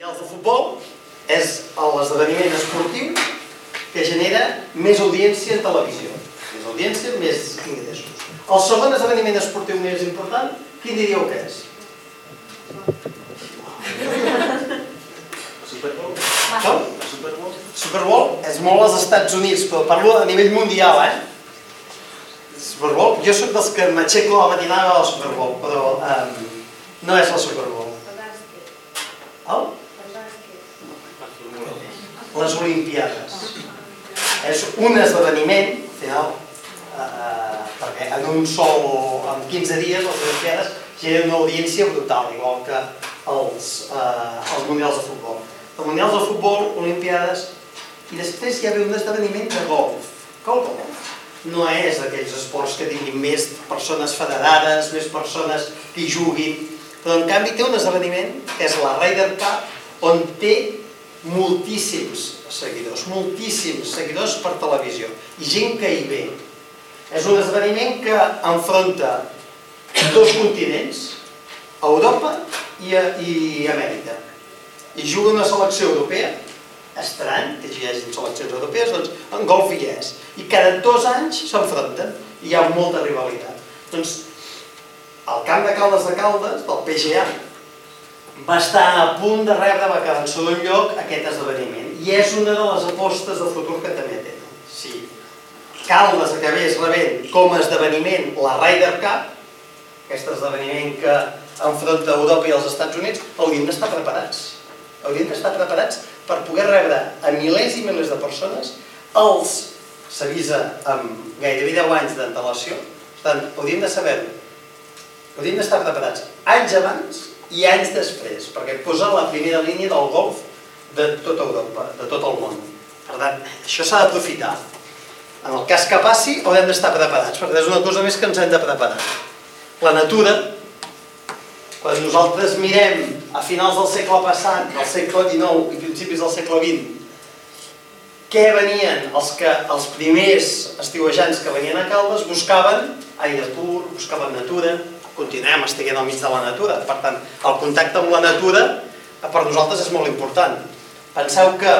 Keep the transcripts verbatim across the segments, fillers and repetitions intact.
Mundials de Futbol és l'esdeveniment esportiu que genera més audiència en televisió. Més audiència, més ingressos. El segon esdeveniment esportiu més important, quin diríeu que és? Super Bowl? Com? Super Bowl? Super Bowl és molt als Estats Units, però parlo a nivell mundial, eh? Super Bowl, jo soc dels que m'aixeco a la matinada del Super Bowl, però um, no és la Super Bowl. El? Les Olimpiades. És un esdeveniment, al final, eh, perquè en un sol, en quinze dies, les Olimpiades generen una audiència brutal, igual que els, eh, els Mundials de Futbol. Els Mundials de Futbol, Olimpiades, i després hi ha un esdeveniment de golf. Que el golf no és d'aquells esports que tinguin més persones federades, més persones que hi juguin, però en canvi té un esdeveniment que és la Ryder Cup, on té moltíssims seguidors, moltíssims seguidors per televisió, i gent que hi ve. És un esdeveniment que enfronta dos continents, Europa i, i Amèrica. I juga una selecció europea, estrany que hi hagi seleccions europees, doncs en golf hi és. I cada dos anys s'enfronten i hi ha molta rivalitat. Doncs el camp de Caldes de Caldes, del P G A, va estar a punt de rebre, va quedar en segon lloc aquest esdeveniment. I és una de les apostes de futur que també tenen. Si Caldes acabés rebent com a esdeveniment la Ryder Cup, aquest esdeveniment que enfronta Europa i els Estats Units, hauríem d'estar preparats. Hauríem d'estar preparats per poder rebre a milers i milers de persones. Els s'avisa amb gairebé deu anys d'antelació. Per tant, hauríem de saber-ho. Hauríem d'estar preparats anys abans i anys després, perquè posa la primera línia del golf de tota Europa, de tot el món. Per tant, això s'ha d'aprofitar. En el cas que passi, haurem d'estar preparats, perquè és una cosa més que ens hem de preparar. La natura, quan nosaltres mirem a finals del segle passat, del segle dinou i principis del segle vint, què venien els, que, els primers estiuejants que venien a Caldes, buscaven aire pur, buscaven natura, continuem estiguent al mig de la natura. Per tant, el contacte amb la natura per nosaltres és molt important. Penseu que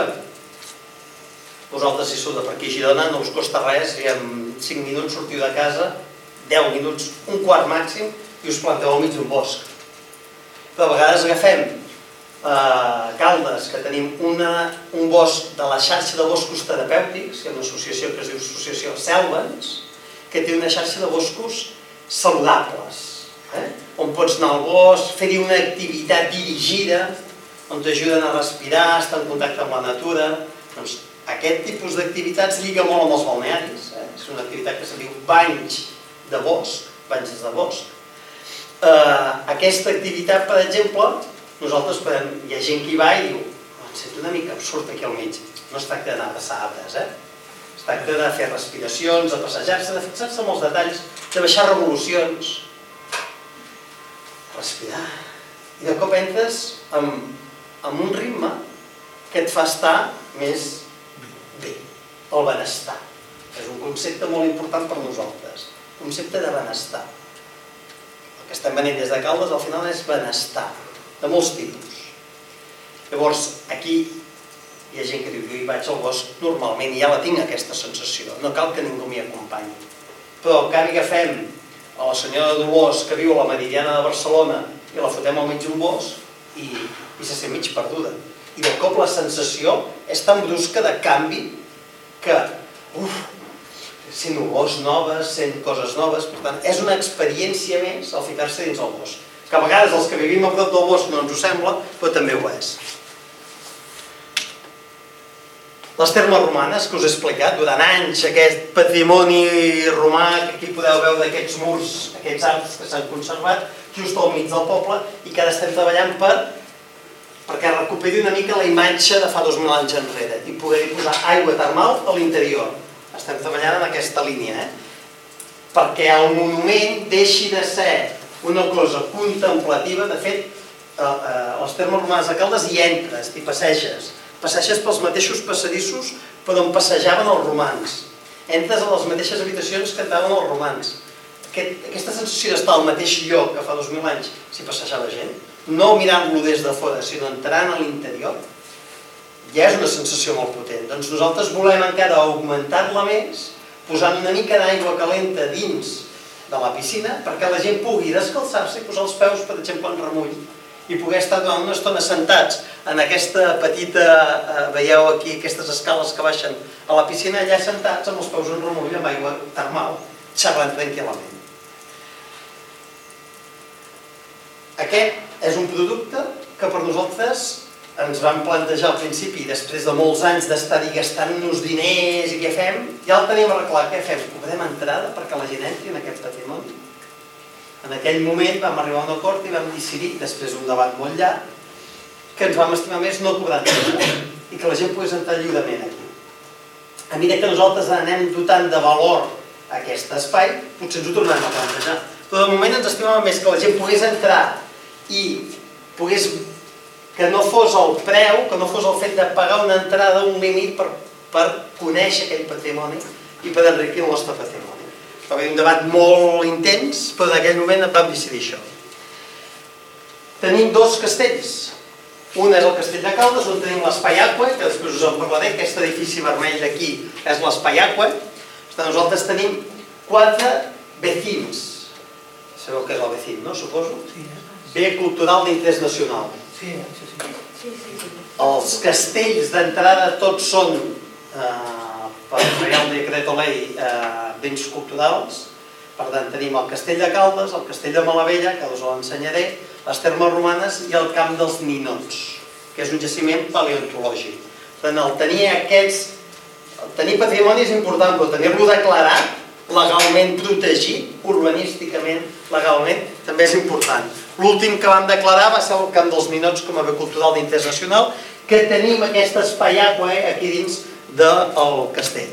vosaltres, si sou de per aquí a Girona, no us costa res i en cinc minuts sortiu de casa, deu minuts, un quart màxim, i us planteu al mig d'un bosc. Però a vegades agafem eh, Caldes, que tenim una, un bosc de la xarxa de boscos terapèutics, hi ha una associació que es diu Associació Selvens, que té una xarxa de boscos saludables, eh? on pots anar al bosc, fer-hi una activitat dirigida, on t'ajuden a respirar, estar en contacte amb la natura. Doncs aquest tipus d'activitats lliga molt amb els balnearis. Eh? És una activitat que se diu banys de bosc, banys de bosc. Eh, aquesta activitat, per exemple, nosaltres podem, hi ha gent que hi va i diu, em sento una mica absurd aquí al mig. No es tracta d'anar a passar arbres, eh? Es tracta de fer respiracions, de passejar-se, de fixar-se en els detalls, de baixar revolucions, respirar. I de cop entres amb, amb un ritme que et fa estar més bé, el benestar. És un concepte molt important per nosaltres, un concepte de benestar. El que estem venint des de Caldes al final és benestar, de molts tipus. Llavors, aquí hi ha gent que diu, jo hi vaig al bosc normalment i ja la tinc aquesta sensació, no cal que ningú m'hi acompanyi. Però en canvi agafem a la senyora Dolors que viu a la Meridiana de Barcelona i la fotem al mig d'un bosc i, i se sent mig perduda. I de cop la sensació és tan brusca de canvi que, uf, sent olors noves, sent coses noves, per tant, és una experiència més al ficar-se dins el bosc. Que a vegades els que vivim a prop del bosc no ens ho sembla, però també ho és. Les termes romanes, que us he explicat, durant anys, aquest patrimoni romà, que aquí podeu veure aquests murs, aquests arcs que s'han conservat, just al mig del poble, i que ara estem treballant per, perquè recuperi una mica la imatge de fa dos mil anys enrere, i poder-hi posar aigua termal a l'interior. Estem treballant en aquesta línia, eh? Perquè el monument deixi de ser una cosa contemplativa. De fet, a les termes romanes de Caldes hi entres, t'hi passeges, passeges pels mateixos passadissos per on passejaven els romans. Entres a les mateixes habitacions que entraven els romans. Aquest, aquesta sensació d'estar al mateix lloc que fa dos mil anys s'hi passejava gent no mirant-lo des de fora, sinó entrant a l'interior, ja és una sensació molt potent. Doncs nosaltres volem encara augmentar-la més, posant una mica d'aigua calenta dins de la piscina perquè la gent pugui descalçar-se i posar els peus, per exemple, en remull i poder estar durant una estona sentats en aquesta petita, eh, veieu aquí aquestes escales que baixen a la piscina, allà sentats amb els peus en remull amb aigua termal, xerrant tranquil·lament. Aquest és un producte que per nosaltres ens vam plantejar al principi, després de molts anys d'estar-hi gastant-nos diners i què fem, ja el tenim arreglat, què fem? Cobrem entrada perquè la gent entri en aquest patrimoni. En aquell moment vam arribar a un acord i vam decidir, després d'un debat molt llarg, que ens vam estimar més no cobrar entrada i que la gent pogués entrar lliurement aquí. A mesura que nosaltres anem dotant de valor a aquest espai, potser ens ho tornarem a plantejar. Però de moment ens estimàvem més que la gent pogués entrar i pogués que no fos el preu, que no fos el fet de pagar una entrada, un límit per, per conèixer aquell patrimoni i per enriquir el nostre patrimoni. Va haver un debat molt intens, però en aquell moment vam decidir això. Tenim dos castells. Un és el castell de Caldes, on tenim l'Espai Aqua, que després us en parlaré, aquest edifici vermell d'aquí és l'Espai Aqua. Nosaltres tenim quatre vecins. Sabeu què és el vecin, no? Suposo? Bé cultural d'interès nacional. Sí, sí, sí. Els castells d'entrada tots són, eh, per Reial Decreto Ley, eh, béns culturals. Per tant, tenim el castell de Caldes, el castell de Malavella, que us l'ensenyaré, les termes romanes i el camp dels Ninots, que és un jaciment paleontològic. Per tant, el tenir aquests, el tenir patrimoni és important, però tenir-lo declarat, legalment protegit, urbanísticament, legalment, també és important. L'últim que vam declarar va ser el camp dels Ninots com a bé cultural d'interès nacional, que tenim aquest espai aqua aquí dins del castell.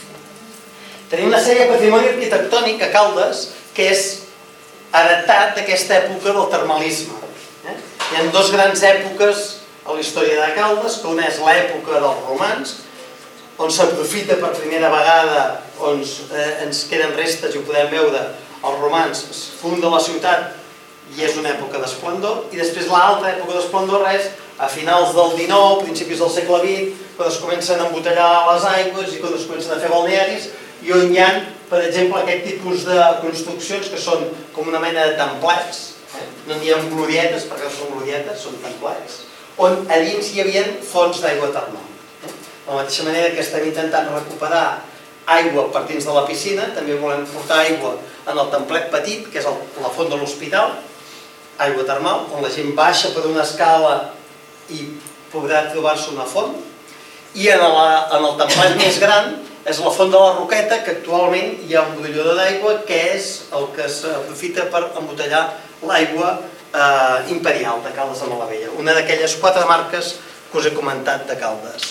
Tenim una sèrie de patrimoni arquitectònic a Caldes que és heretat d'aquesta època del termalisme. Hi ha dues grans èpoques a la història de Caldes, que una és l'època dels romans, on s'aprofita per primera vegada, on ens queden restes i ho podem veure, els romans funden la ciutat i és una època d'esplendor, i després l'altra època d'esplendor és a finals del dinou, principis del segle vint, quan es comencen a embotellar les aigües i quan es comencen a fer balnearis, i on hi ha, per exemple, aquest tipus de construccions que són com una mena de templets, no n'hi ha glorietes, perquè no són glorietes, són templets, on a dins hi havia fonts d'aigua termal. De la mateixa manera que estem intentant recuperar aigua per dins de la piscina, també volem portar aigua en el templet petit, que és la font de l'hospital, aigua termal, on la gent baixa per una escala i podrà trobar-se una font, i en el templet més gran és la font de la Roqueta, que actualment hi ha un brollador d'aigua que és el que s'aprofita per embotellar l'aigua imperial de Caldes de Malavella, una d'aquelles quatre marques que us he comentat de Caldes.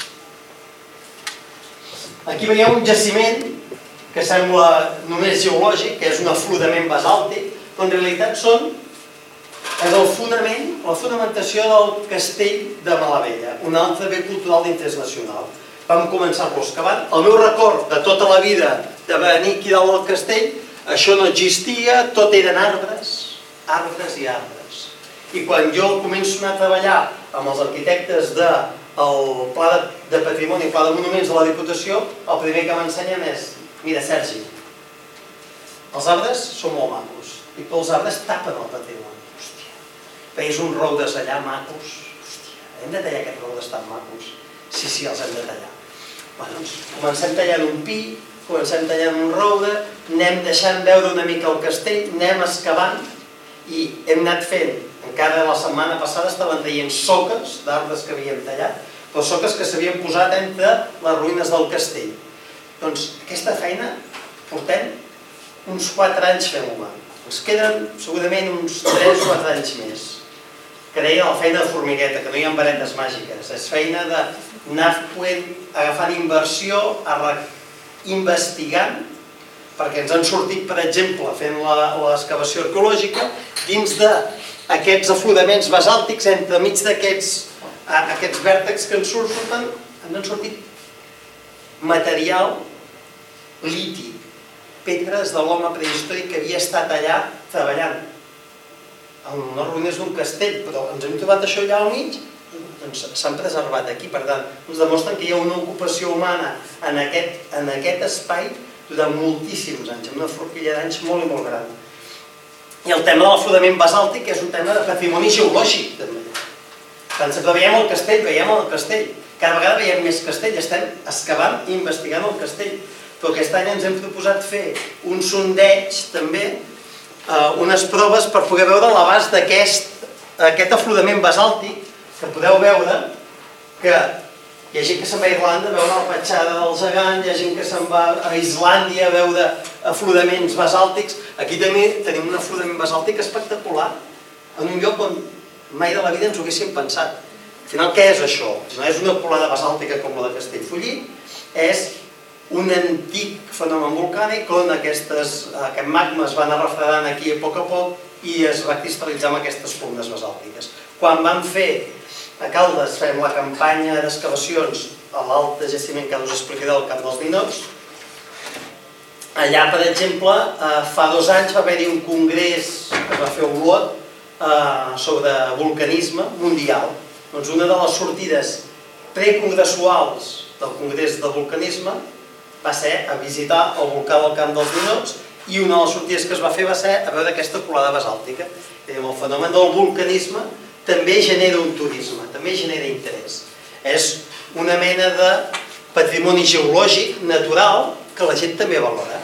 Aquí veieu un jaciment que sembla només geològic, que és un aflorament basàltic, però en realitat són, és el fonament, la fonamentació del castell de Malavella, un altre bé cultural d'interès nacional. Vam començar-lo excavant. El meu record de tota la vida de venir aquí dalt del castell, això no existia, tot eren arbres, arbres i arbres. I quan jo començo a treballar amb els arquitectes del Pla de Patrimoni, Pla de Monuments de la Diputació, el primer que m'ensenyen és: mira, Sergi, els arbres són molt macos, i els arbres tapen el patrimoni. Hòstia, veus uns roures allà macos, hòstia, hem de tallar aquests roures tan macos? Sí, sí, els hem de tallar. Doncs comencem tallant un pi, comencem tallant un roure, anem deixant veure una mica el castell, anem excavant i hem anat fent. Encara la setmana passada estaven traient soques d'arbres que havíem tallat, però soques que s'havien posat entre les ruïnes del castell. Doncs aquesta feina portem uns quatre anys fent-la. Ens queden segurament uns tres o quatre anys més. Que deia la feina de formigueta, que no hi ha varetes màgiques. És feina d'anar agafant inversió, investigant, perquè ens han sortit, per exemple, fent l'excavació arqueològica, dins d'aquests afloraments basàltics, entremig d'aquests vèrtexs que ens surten, ens han sortit material lític, pedres de l'home prehistòric que havia estat allà treballant. en unes ruïnes d'un castell, però ens hem trobat això allà al mig, doncs s'han preservat aquí. Per tant, ens demostren que hi ha una ocupació humana en aquest, en aquest espai durant moltíssims anys, amb una forquilla d'anys molt i molt gran. I el tema de l'aflorament basàltic és un tema de patrimoni geològic, també. Tant sempre veiem el castell, veiem el castell. Cada vegada veiem més castell, estem excavant i investigant el castell. Però aquest any ens hem proposat fer un sondeig, també, unes proves per poder veure l'abast d'aquest aflorament basàltic, que podeu veure que hi ha gent que se'n va a Irlanda a veure la petjada del gegant, hi ha gent que se'n va a Islàndia a veure afloraments basàltics. Aquí també tenim un aflorament basàltic espectacular, en un lloc on mai de la vida ens ho haguéssim pensat. Al final, què és això? No és una colada basàltica com la de Castellfollit, és un antic fenomen volcànic on aquest magma es va anar refredant aquí a poc a poc i es va cristal·litzar amb aquestes columnes basàltiques. Quan vam fer a Caldes, fem la campanya d'excavacions a l'alta jaciment que us explicaré del Camp dels Ninots. Allà, per exemple, fa dos anys va haver-hi un congrés que es va fer a Olot sobre vulcanisme mundial. Doncs una de les sortides precongressuals del congrés de vulcanisme va ser a visitar el volcà del Camp dels Ninots i una de les sortides que es va fer va ser a veure aquesta colada basàltica. El fenomen del vulcanisme també genera un turisme, també genera interès. És una mena de patrimoni geològic natural que la gent també valora.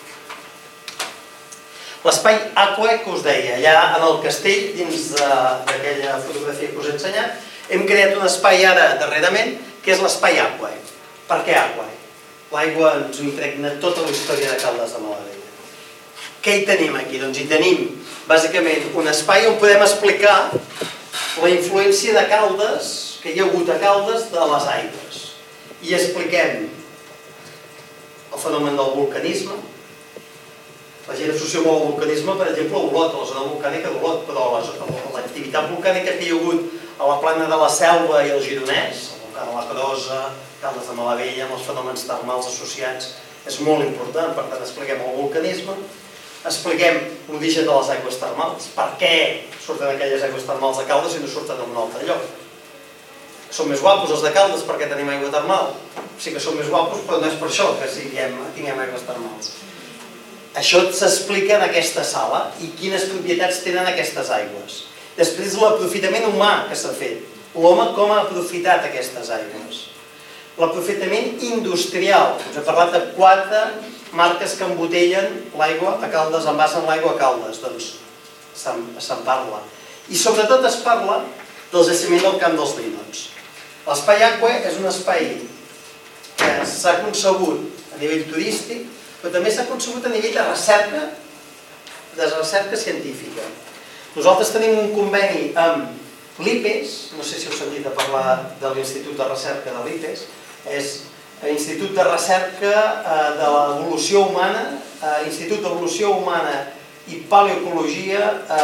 L'espai Aquae, que us deia, allà en el castell, dins d'aquella fotografia que us he ensenyat, hem creat un espai ara darrerament, que és l'espai Aquae. Per què Aquae? L'aigua ens ho impregna tota la història de Caldes de Malavella. Què hi tenim aquí? Doncs hi tenim, bàsicament, un espai on podem explicar la influència de Caldes, que hi ha hagut a Caldes, de les aigües. I expliquem el fenomen del vulcanisme. La gent associa molt el vulcanisme, per exemple, a Olot, a la zona volcànica d'Olot, però l'activitat volcànica que hi ha hagut a la plana de la Selva i el Gironès, el volcà de la Crosa, Caldes de Malavella, amb els fenòmens termals associats, és molt important. Per tant, expliquem el vulcanisme, expliquem l'origen de les aigües termals, per què surten aquelles aigües termals de Caldes i no surten en un altre lloc. Som més guapos els de Caldes perquè tenim aigua termal. Sí que som més guapos, però no és per això que tinguem aigües termals. Això s'explica en aquesta sala i quines propietats tenen aquestes aigües. Després, l'aprofitament humà que s'ha fet. L'home com ha aprofitat aquestes aigües. L'aprofitament industrial. Us he parlat de quatre marques que embotellen l'aigua a Caldes, envasen l'aigua a Caldes. Doncs se'n parla. I sobretot es parla del jaciment del Camp dels Ninots. L'espai Aquae és un espai que s'ha concebut a nivell turístic, però també s'ha concebut a nivell de recerca, de recerca científica. Nosaltres tenim un conveni amb l'I P E S, no sé si heu sentit a parlar de l'Institut de Recerca de l'I P E S, és l'Institut de Recerca de l'Evolució Humana, Institut d'Evolució Humana i Paleoecologia,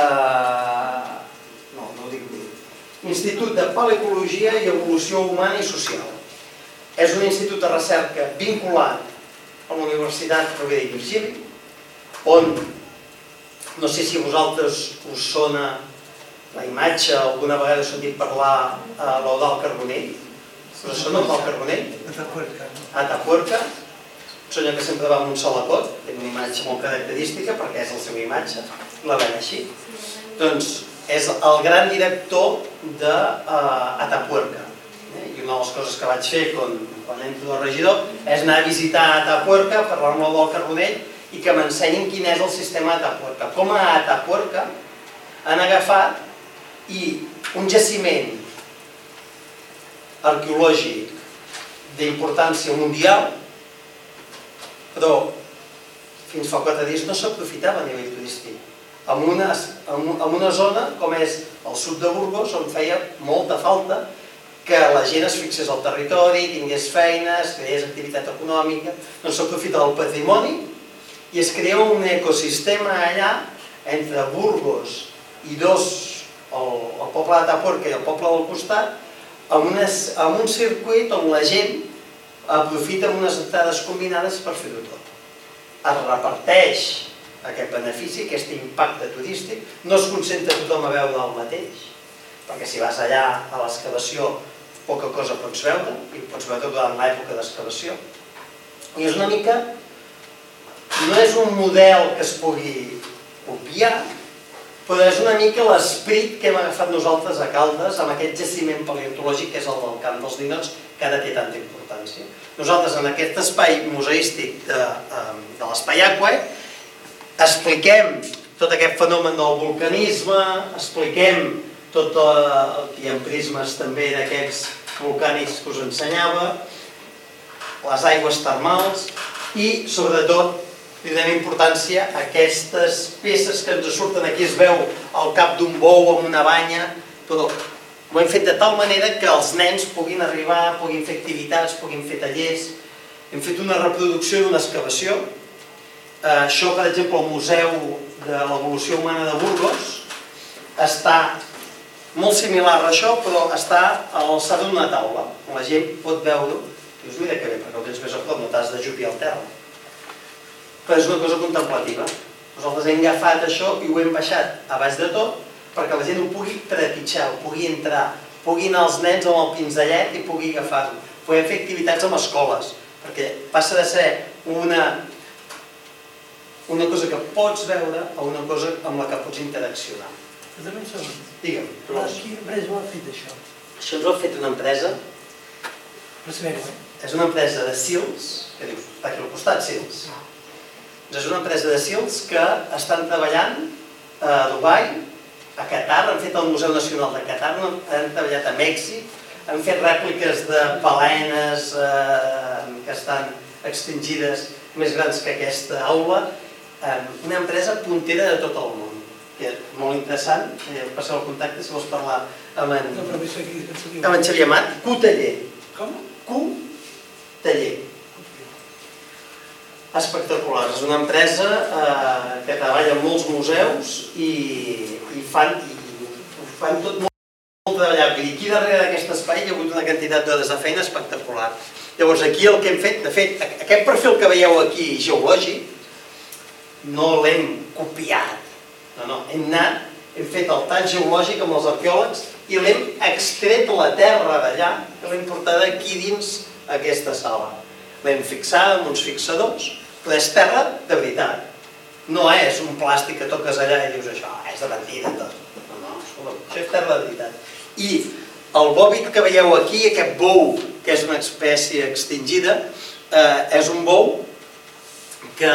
no, no ho dic bé, Institut de Paleoecologia i Evolució Humana i Social. És un institut de recerca vinculat a la Universitat Rovira i Virgili, on, no sé si a vosaltres us sona la imatge, alguna vegada heu sentit parlar a l'Eudald Carbonell. Us sona l'Eudald Carbonell? Atapuerca. Atapuerca. Un senyor que sempre va amb un solacot, té una imatge molt característica perquè és la seva imatge, la veia així. Doncs és el gran director d'Atapuerca. I una de les coses que vaig fer quan entro de regidor és anar a visitar Atapuerca, parlar amb l'Eudald Carbonell i que m'ensenyin quin és el sistema Atapuerca. Com a Atapuerca han agafat i un jaciment arqueològic d'importància mundial, però fins fa quatre dies no s'aprofitava a nivell turístic. En una zona com és el sud de Burgos, on feia molta falta que la gent es fixés al territori, tingués feines, creés activitat econòmica, doncs s'aprofita del patrimoni i es crea un ecosistema allà entre Burgos i dos, el poble d'Atapuerca i el poble del costat, amb un circuit on la gent aprofita unes entrades combinades per fer-ho tot. Es reparteix aquest benefici, aquest impacte turístic. No es concentra tothom a veure el mateix, perquè si vas allà a l'excavació poca cosa pots veure, i pots veure durant l'època d'excavació. I és una mica, no és un model que es pugui copiar, però és una mica l'esperit que hem agafat nosaltres a Caldes amb aquest jaciment paleontològic que és el del Camp dels Ninots, que ara té tanta importància. Nosaltres en aquest espai museístic de, de l'Espai Aquae expliquem tot aquest fenomen del vulcanisme, expliquem tot el que hi ha prismes també d'aquests volcànics que us ensenyava, les aigües termals i sobretot li donem importància a aquestes peces que ens surten. Aquí es veu el cap d'un bou amb una banya, però ho hem fet de tal manera que els nens puguin arribar, puguin fer activitats, puguin fer tallers. Hem fet una reproducció d'una excavació. Això, per exemple, el Museu de l'Evolució Humana de Burgos està molt similar a això, però està a l'alçada d'una taula. La gent pot veure-ho. Dius, mira que bé, perquè ho tens més a prop, no t'has d'ajupir al terra. Però és una cosa contemplativa. Nosaltres hem agafat això i ho hem baixat a baix de tot perquè la gent ho pugui trepitjar, ho pugui entrar, pugui anar els nens amb el pinzellet i pugui agafar-ho. Podem fer activitats amb escoles, perquè passa de ser una, una cosa que pots veure a una cosa amb la que pots interaccionar. Però també un segon. Digue'm. Quina empresa ho ha fet, això? Això ens ho ha fet una empresa. Per saber-ho, eh? És una empresa de Sils, que dius, està aquí al costat, Sils. És una empresa de Sils que estan treballant a Dubai, a Qatar, han fet el Museu Nacional de Qatar, han treballat a Mèxic, han fet rèpliques de balenes que estan extingides més grans que aquesta aula. Una empresa puntera de tot el món, que és molt interessant. Passeu el contacte si vols parlar amb en Xavier Amat. Q-Taller. Com? Q-Taller. Espectacular. És una empresa que treballa en molts museus i fan tot molt treballat. I aquí darrere d'aquest espai hi ha hagut una quantitat d'hores de feina espectacular. Llavors aquí el que hem fet, de fet, aquest perfil que veieu aquí geològic, no l'hem copiat. No, no, hem anat, hem fet el tall geològic amb els arqueòlegs i l'hem extret la terra d'allà i l'hem portat aquí dins aquesta sala. L'hem fixat amb uns fixadors, però és terra de veritat. No és un plàstic que toques allà i dius això, és de mentida tot. No, no, això és terra de veritat. I el bòvid que veieu aquí, aquest bou, que és una espècie extingida, és un bou que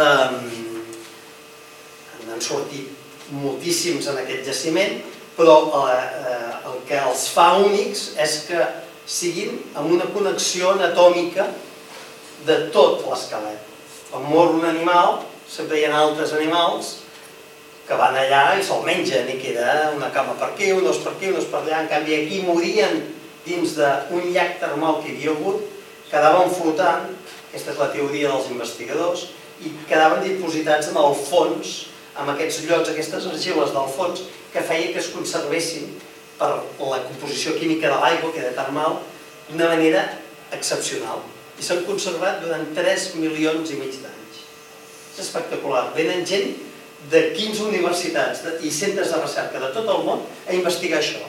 n'han sortit moltíssims en aquest jaciment, però el que els fa únics és que siguin amb una connexió anatòmica de tot l'esquelet. Quan mor un animal, sempre hi ha altres animals que van allà i se'l mengen i queda una cama per aquí, un os per aquí, un os per allà. En canvi aquí morien dins d'un llac termal que hi havia hagut, quedaven flotant, aquesta és la teoria dels investigadors, i quedaven dipositats en el fons, amb aquests llocs, aquestes argiles del fons, que feia que es conservessin per la composició química de l'aigua, que era termal, d'una manera excepcional. I s'han conservat durant tres milions i mig d'anys. És espectacular. Venen gent de quinze universitats i centres de recerca de tot el món a investigar això.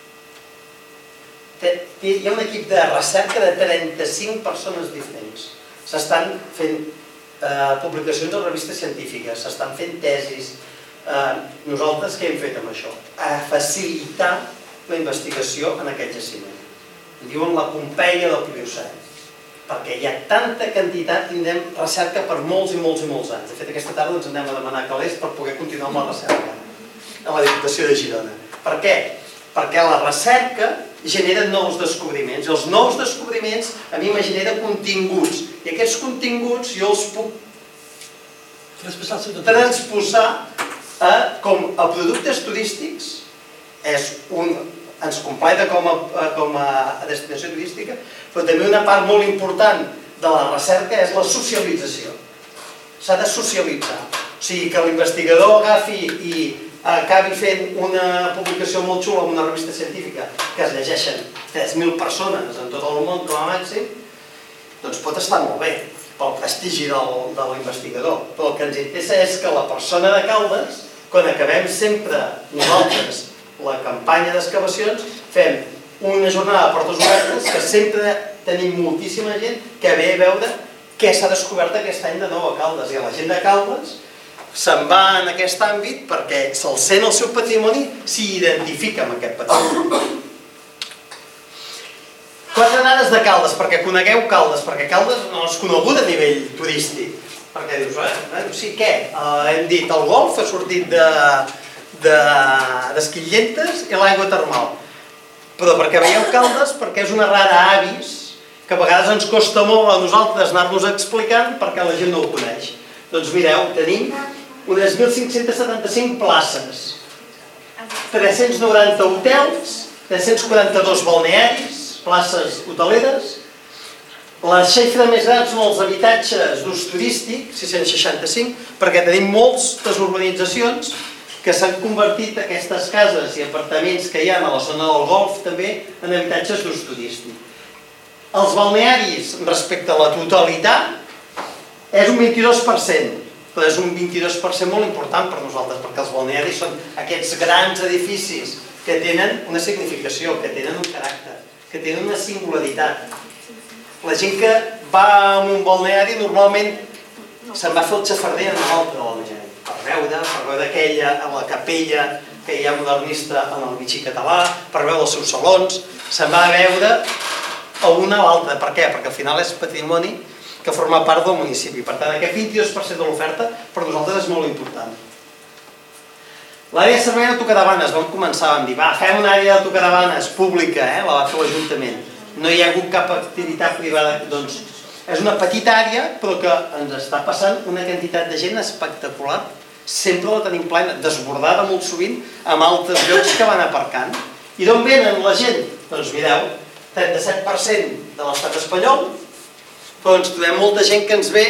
Hi ha un equip de recerca de trenta-cinc persones diferents. S'estan fent publicacions a revistes científiques, s'estan fent tesis. Nosaltres què hem fet amb això? A facilitar la investigació en aquest jaciment. En diuen la Pompeia del Pliocè, perquè hi ha tanta quantitat, tindrem recerca per molts i molts i molts anys. De fet, aquesta tarda ens anem a demanar calés per poder continuar amb la recerca a la Diputació de Girona. Per què? Perquè la recerca genera nous descobriments, i els nous descobriments a mi me generen continguts, i aquests continguts jo els puc transposar a productes turístics, ens completa com a destinació turística, però també una part molt important de la recerca és la socialització. S'ha de socialitzar. O sigui, que l'investigador agafi i acabi fent una publicació molt xula en una revista científica que es llegeixen tres mil persones en tot el món com a màxim, doncs pot estar molt bé. pel prestigi de l'investigador. Però el que ens interessa és que la persona de Caldes, quan acabem sempre nosaltres la campanya d'excavacions, fem una jornada de portes obertes que sempre tenim moltíssima gent que ve a veure què s'ha descobert aquest any de nou a Caldes. I la gent de Caldes se'n va en aquest àmbit perquè se'l sent el seu patrimoni, s'hi identifica amb aquest patrimoni. Quatre dades de Caldes, perquè conegueu Caldes, perquè Caldes no és conegut a nivell turístic. Perquè dius, eh, sí, què? Hem dit, el golf ha sortit d'Esquillentes i l'aigua termal. Però perquè veieu Caldes, perquè és una rara avis que a vegades ens costa molt a nosaltres anar-nos explicant perquè la gent no ho coneix. Doncs mireu, tenim unes mil cinc-cents setanta-cinc places, tres-cents noranta hotels, tres-cents quaranta-dos balnearis, places hoteleres. La xifra més gran són els habitatges d'ús turístic, sis-cents seixanta-cinc, perquè tenim moltes urbanitzacions que s'han convertit aquestes cases i apartaments que hi ha a la zona del golf també en habitatges d'ús turístic. Els balnearis, respecte a la totalitat, és un vint-i-dos per cent, però és un vint-i-dos per cent molt important per nosaltres, perquè els balnearis són aquests grans edificis que tenen una significació, que tenen un caràcter, que tenen una singularitat. La gent que va a un balneari normalment se'n va fer el xafarder en un altre balneari, per veure, per veure aquella, a la capella que hi ha modernista en el Vichy català, per veure els seus salons, se'n va a veure a una o l'altra. Per què? Perquè al final és patrimoni que forma part del municipi. Per tant, aquest vint-i-dos per cent de l'oferta per nosaltres és molt important. L'àrea de servei d'autocaravanes, vam començar, vam dir, va, fem una àrea d'autocaravanes pública, la va fer l'Ajuntament. No hi ha hagut cap activitat privada, doncs és una petita àrea, però que ens està passant una quantitat de gent espectacular. Sempre la tenim plena, desbordada molt sovint, amb altres llocs que van aparcant. I d'on venen la gent? Doncs mireu, trenta-set per cent de l'estat espanyol, però ens trobem molta gent que ens ve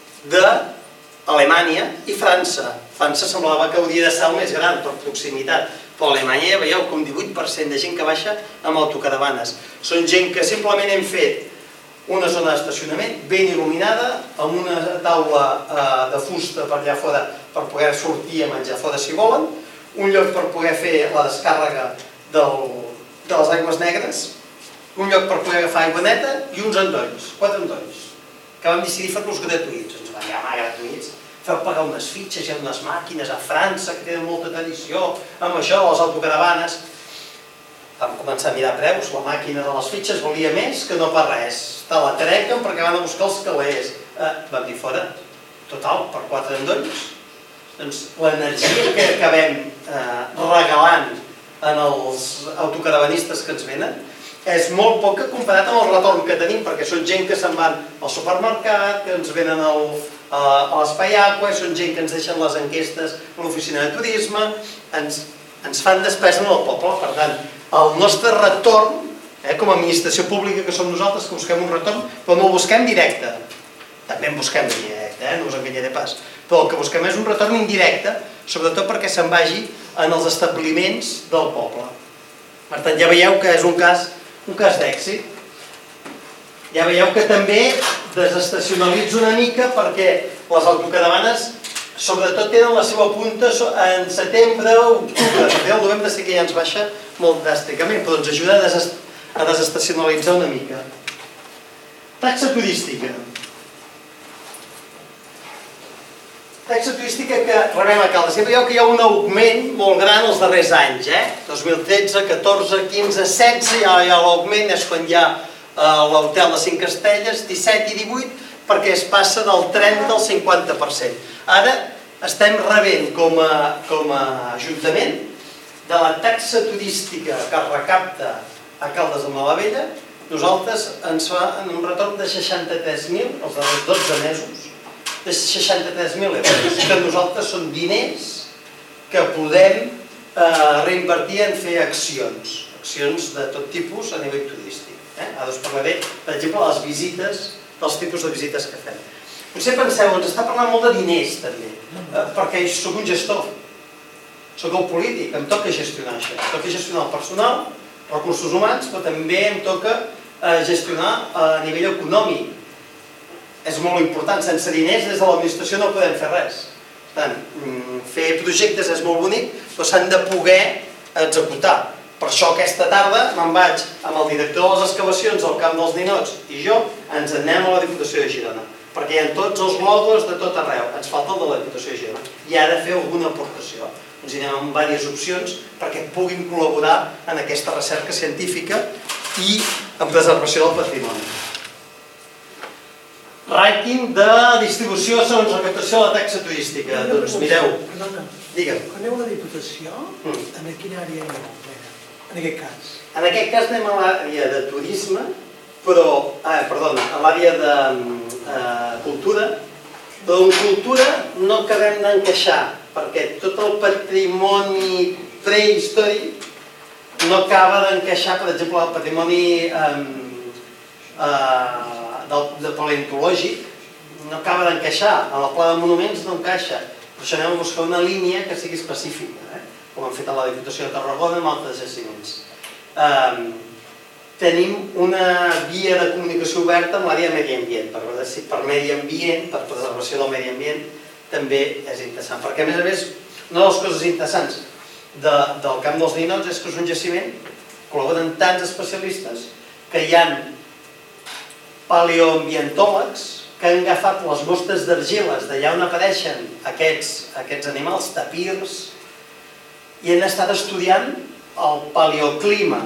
d'Alemanya i França. França semblava que hauria de ser el més gran per proximitat, però a Alemanya ja veieu com divuit per cent de gent que baixa amb autocaravanes. Són gent que simplement hem fet una zona d'estacionament ben il·luminada, amb una taula de fusta per allà fora per poder sortir a menjar fora si volen, un lloc per poder fer la descàrrega de les aigües negres, un lloc per poder agafar aigua neta i uns endolls, quatre endolls, que vam decidir fer-los gratuïts. Ens van dir, home, gratuïts, feu pagar unes fitxes, hi ha unes màquines a França que tenen molta tradició amb això de les autocaravanes. Vam començar a mirar preus, la màquina de les fitxes valia més que no per res. Te la trequen perquè van a buscar els calés. Vam dir, fora, total, per quatre endolls. Doncs l'energia que acabem regalant en els autocaravanistes que ens venen és molt poca comparat amb el retorn que tenim, perquè són gent que se'n van al supermercat, que ens venen a l'Espai Aqua, són gent que ens deixen les enquestes a l'oficina de turisme, ens fan despesa en el poble. Per tant, el nostre retorn, com a administració pública que som nosaltres, que busquem un retorn, però no el busquem directe. També en busquem directe, no us enganyaré pas. Però el que busquem és un retorn indirecte, sobretot perquè se'n vagi en els establiments del poble. Per tant, ja veieu que és un cas un cas d'èxit. Ja veieu que també desestacionalitza una mica perquè les autocaravanes sobretot tenen la seva punta en setembre o octubre, perquè el novembre sí que ja ens baixa molt dràsticament, però ens ajuda a desestacionalitzar una mica. Taxa turística. Taxa turística que rebem a Caldes. Ja veieu que hi ha un augment molt gran els darrers anys, eh? dos mil tretze, catorze, quinze, setze, ja hi ha l'augment, és quan hi ha l'hotel de cinc estrelles, disset i divuit, perquè es passa del trenta al cinquanta per cent. Ara estem rebent com a ajuntament de la taxa turística que es recapta a Caldes de Malavella, nosaltres ens fa un retorn de seixanta-tres mil els darrers dotze mesos, de seixanta-tres mil euros, que nosaltres són diners que podem reinvertir en fer accions, accions de tot tipus a nivell turístic. Ara us parlaré, per exemple, de les visites, dels tipus de visites que fem. Potser penseu, ens està parlant molt de diners també, perquè soc un gestor, soc el polític, em toca gestionar això, em toca gestionar el personal, recursos humans, però també em toca gestionar a nivell econòmic. és molt important. Sense diners, des de l'administració no podem fer res. Per tant, fer projectes és molt bonic, però s'han de poder executar. Per això aquesta tarda me'n vaig amb el director de les excavacions al Camp dels Ninots i jo ens anem a la Diputació de Girona, perquè hi ha tots els logos de tot arreu, ens falta el de la Diputació de Girona i ha de fer alguna aportació. Ens hi anem amb diverses opcions perquè puguin col·laborar en aquesta recerca científica i en preservació del patrimoni. Rànquing de distribució segons recaptació de la taxa turística. Doncs mireu, digue'm. Quan aneu a la Diputació, en quina àrea aneu? En aquest cas? En aquest cas anem a l'àrea de turisme, però, perdona, a l'àrea de cultura, però en cultura no acabem d'encaixar, perquè tot el patrimoni prehistòric no acaba d'encaixar, per exemple, el patrimoni del paleontològic, no acaba d'encaixar, a la pla de monuments no encaixa. Per això anem a buscar una línia que sigui específica, com han fet a la Diputació de Tarragona amb altres jaciments. Tenim una via de comunicació oberta amb l'àrea de medi ambient, per medi ambient, per preservació del medi ambient, també és interessant, perquè a més a més, una de les coses interessants del Camp dels Ninots és que és un jaciment, col·laboren tants especialistes, que hi ha paleoambientòlegs que han agafat les mostres d'argiles d'allà on apareixen aquests animals, tapirs, i han estat estudiant el paleoclima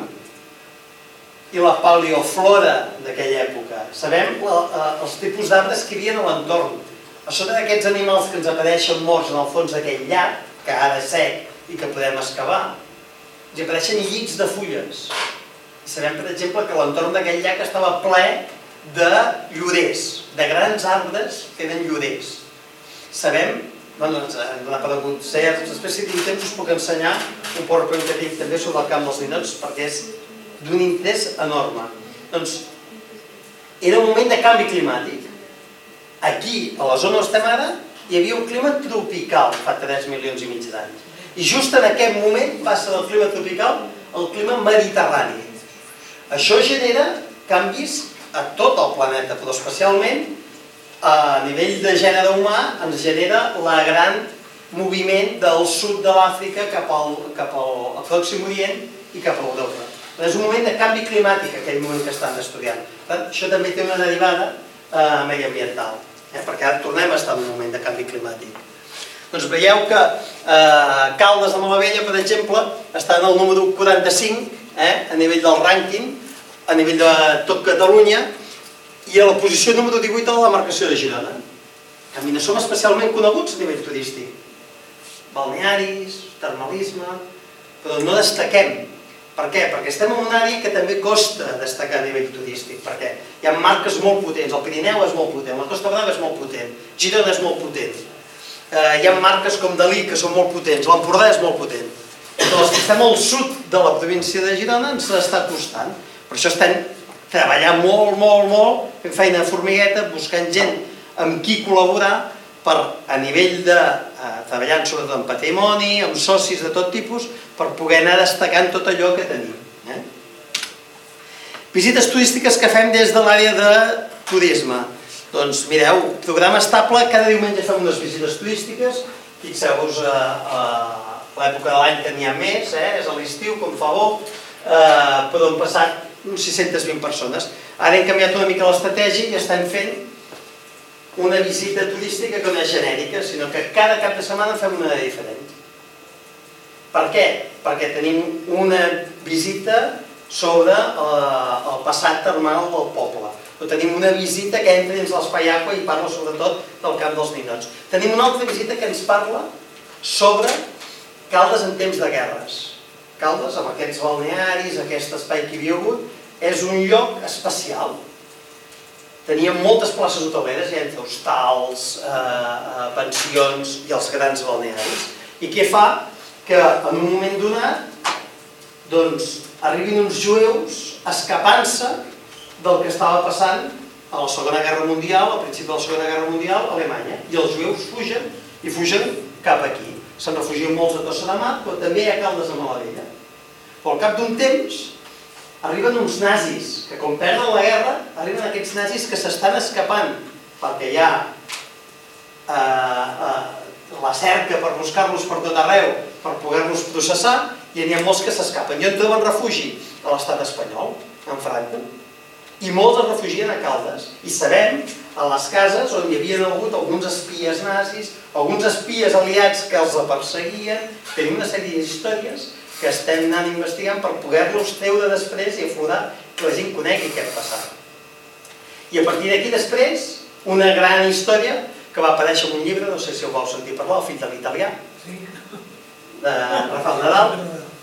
i la paleoflora d'aquella època. Sabem els tipus d'arbres que hi havia a l'entorn. A sota d'aquests animals que ens apareixen morts en el fons d'aquell llac, que ara és sec i que podem excavar, hi apareixen llits de fulles. Sabem, per exemple, que l'entorn d'aquell llac estava ple de llorers, de grans arbres que eren llorers. Sabem, bueno, ens han aparegut certs, després si tinc temps us puc ensenyar un PowerPoint que tinc també sobre el Camp dels Ninots perquè és d'un interès enorme. Doncs era un moment de canvi climàtic. Aquí, a la zona on estem ara, hi havia un clima tropical fa tres milions i mig d'anys. I just en aquest moment passa del clima tropical al clima mediterrani. Això genera canvis a tot el planeta, però especialment a nivell de gènere humà ens genera el gran moviment del sud de l'Àfrica cap al Pròxim Orient i cap a Europa. És un moment de canvi climàtic, aquell moment que estan estudiant. Això també té una derivada mediambiental, perquè ara tornem a estar en un moment de canvi climàtic. Doncs veieu que Caldes de Malavella, per exemple, està en el número quaranta-cinc a nivell del rànquing, a nivell de tot Catalunya, i a la posició número divuit a la demarcació de Girona. A mi no som especialment coneguts a nivell turístic. Balnearis, termalisme, però no destaquem. Per què? Perquè estem en una àrea que també costa destacar a nivell turístic, perquè hi ha marques molt potents, el Pirineu és molt potent, la Costa Brava és molt potent, Girona és molt potent, hi ha marques com Dalí que són molt potents, l'Empordà és molt potent. Però els que estem al sud de la província de Girona ens està costant. Per això estem treballant molt, molt, molt, fent feina de formigueta, buscant gent amb qui col·laborar per, a nivell de, treballant sobretot en patrimoni, amb socis de tot tipus, per poder anar destacant tot allò que tenim. Visites turístiques que fem des de l'àrea de turisme. Doncs mireu, programa estable, cada diumenge fem unes visites turístiques, fixeu-vos a l'època de l'any que n'hi ha més, és a l'estiu, com fa bo, però han passat uns sis-centes vint persones. Ara hem canviat una mica l'estratègia i estem fent una visita turística que no és genèrica, sinó que cada cap de setmana fem una de diferent. Per què? Perquè tenim una visita sobre el passat termal del poble. O tenim una visita que entra dins l'Espai Aqua i parla sobretot del Camp dels Ninots. Tenim una altra visita que ens parla sobre Caldes en temps de guerres. Caldes, amb aquests balnearis, aquest espai que hi havia hagut, és un lloc especial. Teníem moltes places hoteleres, hi ha entre hostals, pensions i els grans balnearis. I què fa? Que en un moment donat arribin uns jueus escapant-se del que estava passant a la Segona Guerra Mundial, al principi de la Segona Guerra Mundial, a Alemanya. I els jueus fugen i fugen cap aquí. Se'n refugien molts a Tossa de Mar, però també hi ha Caldes de Malavella. Però al cap d'un temps arriben uns nazis, que com perden la guerra, arriben aquests nazis que s'estan escapant perquè hi ha eh, eh, la cerca per buscar-los per tot arreu, per poder-los processar, i n'hi ha molts que s'escapen. Jo en trobo refugi a l'estat espanyol, en Franco, i molts es refugien a Caldes. I sabem, a les cases on hi havia hagut alguns espies nazis, alguns espies aliats que els perseguien, tenim una sèrie d'històries que estem anant investigant per poder-los treure després i aflorar que la gent conegui què ha passat. I a partir d'aquí després, una gran història que va aparèixer en un llibre, no sé si ho vau sentir parlar, El fill de l'italià, de Rafael Nadal,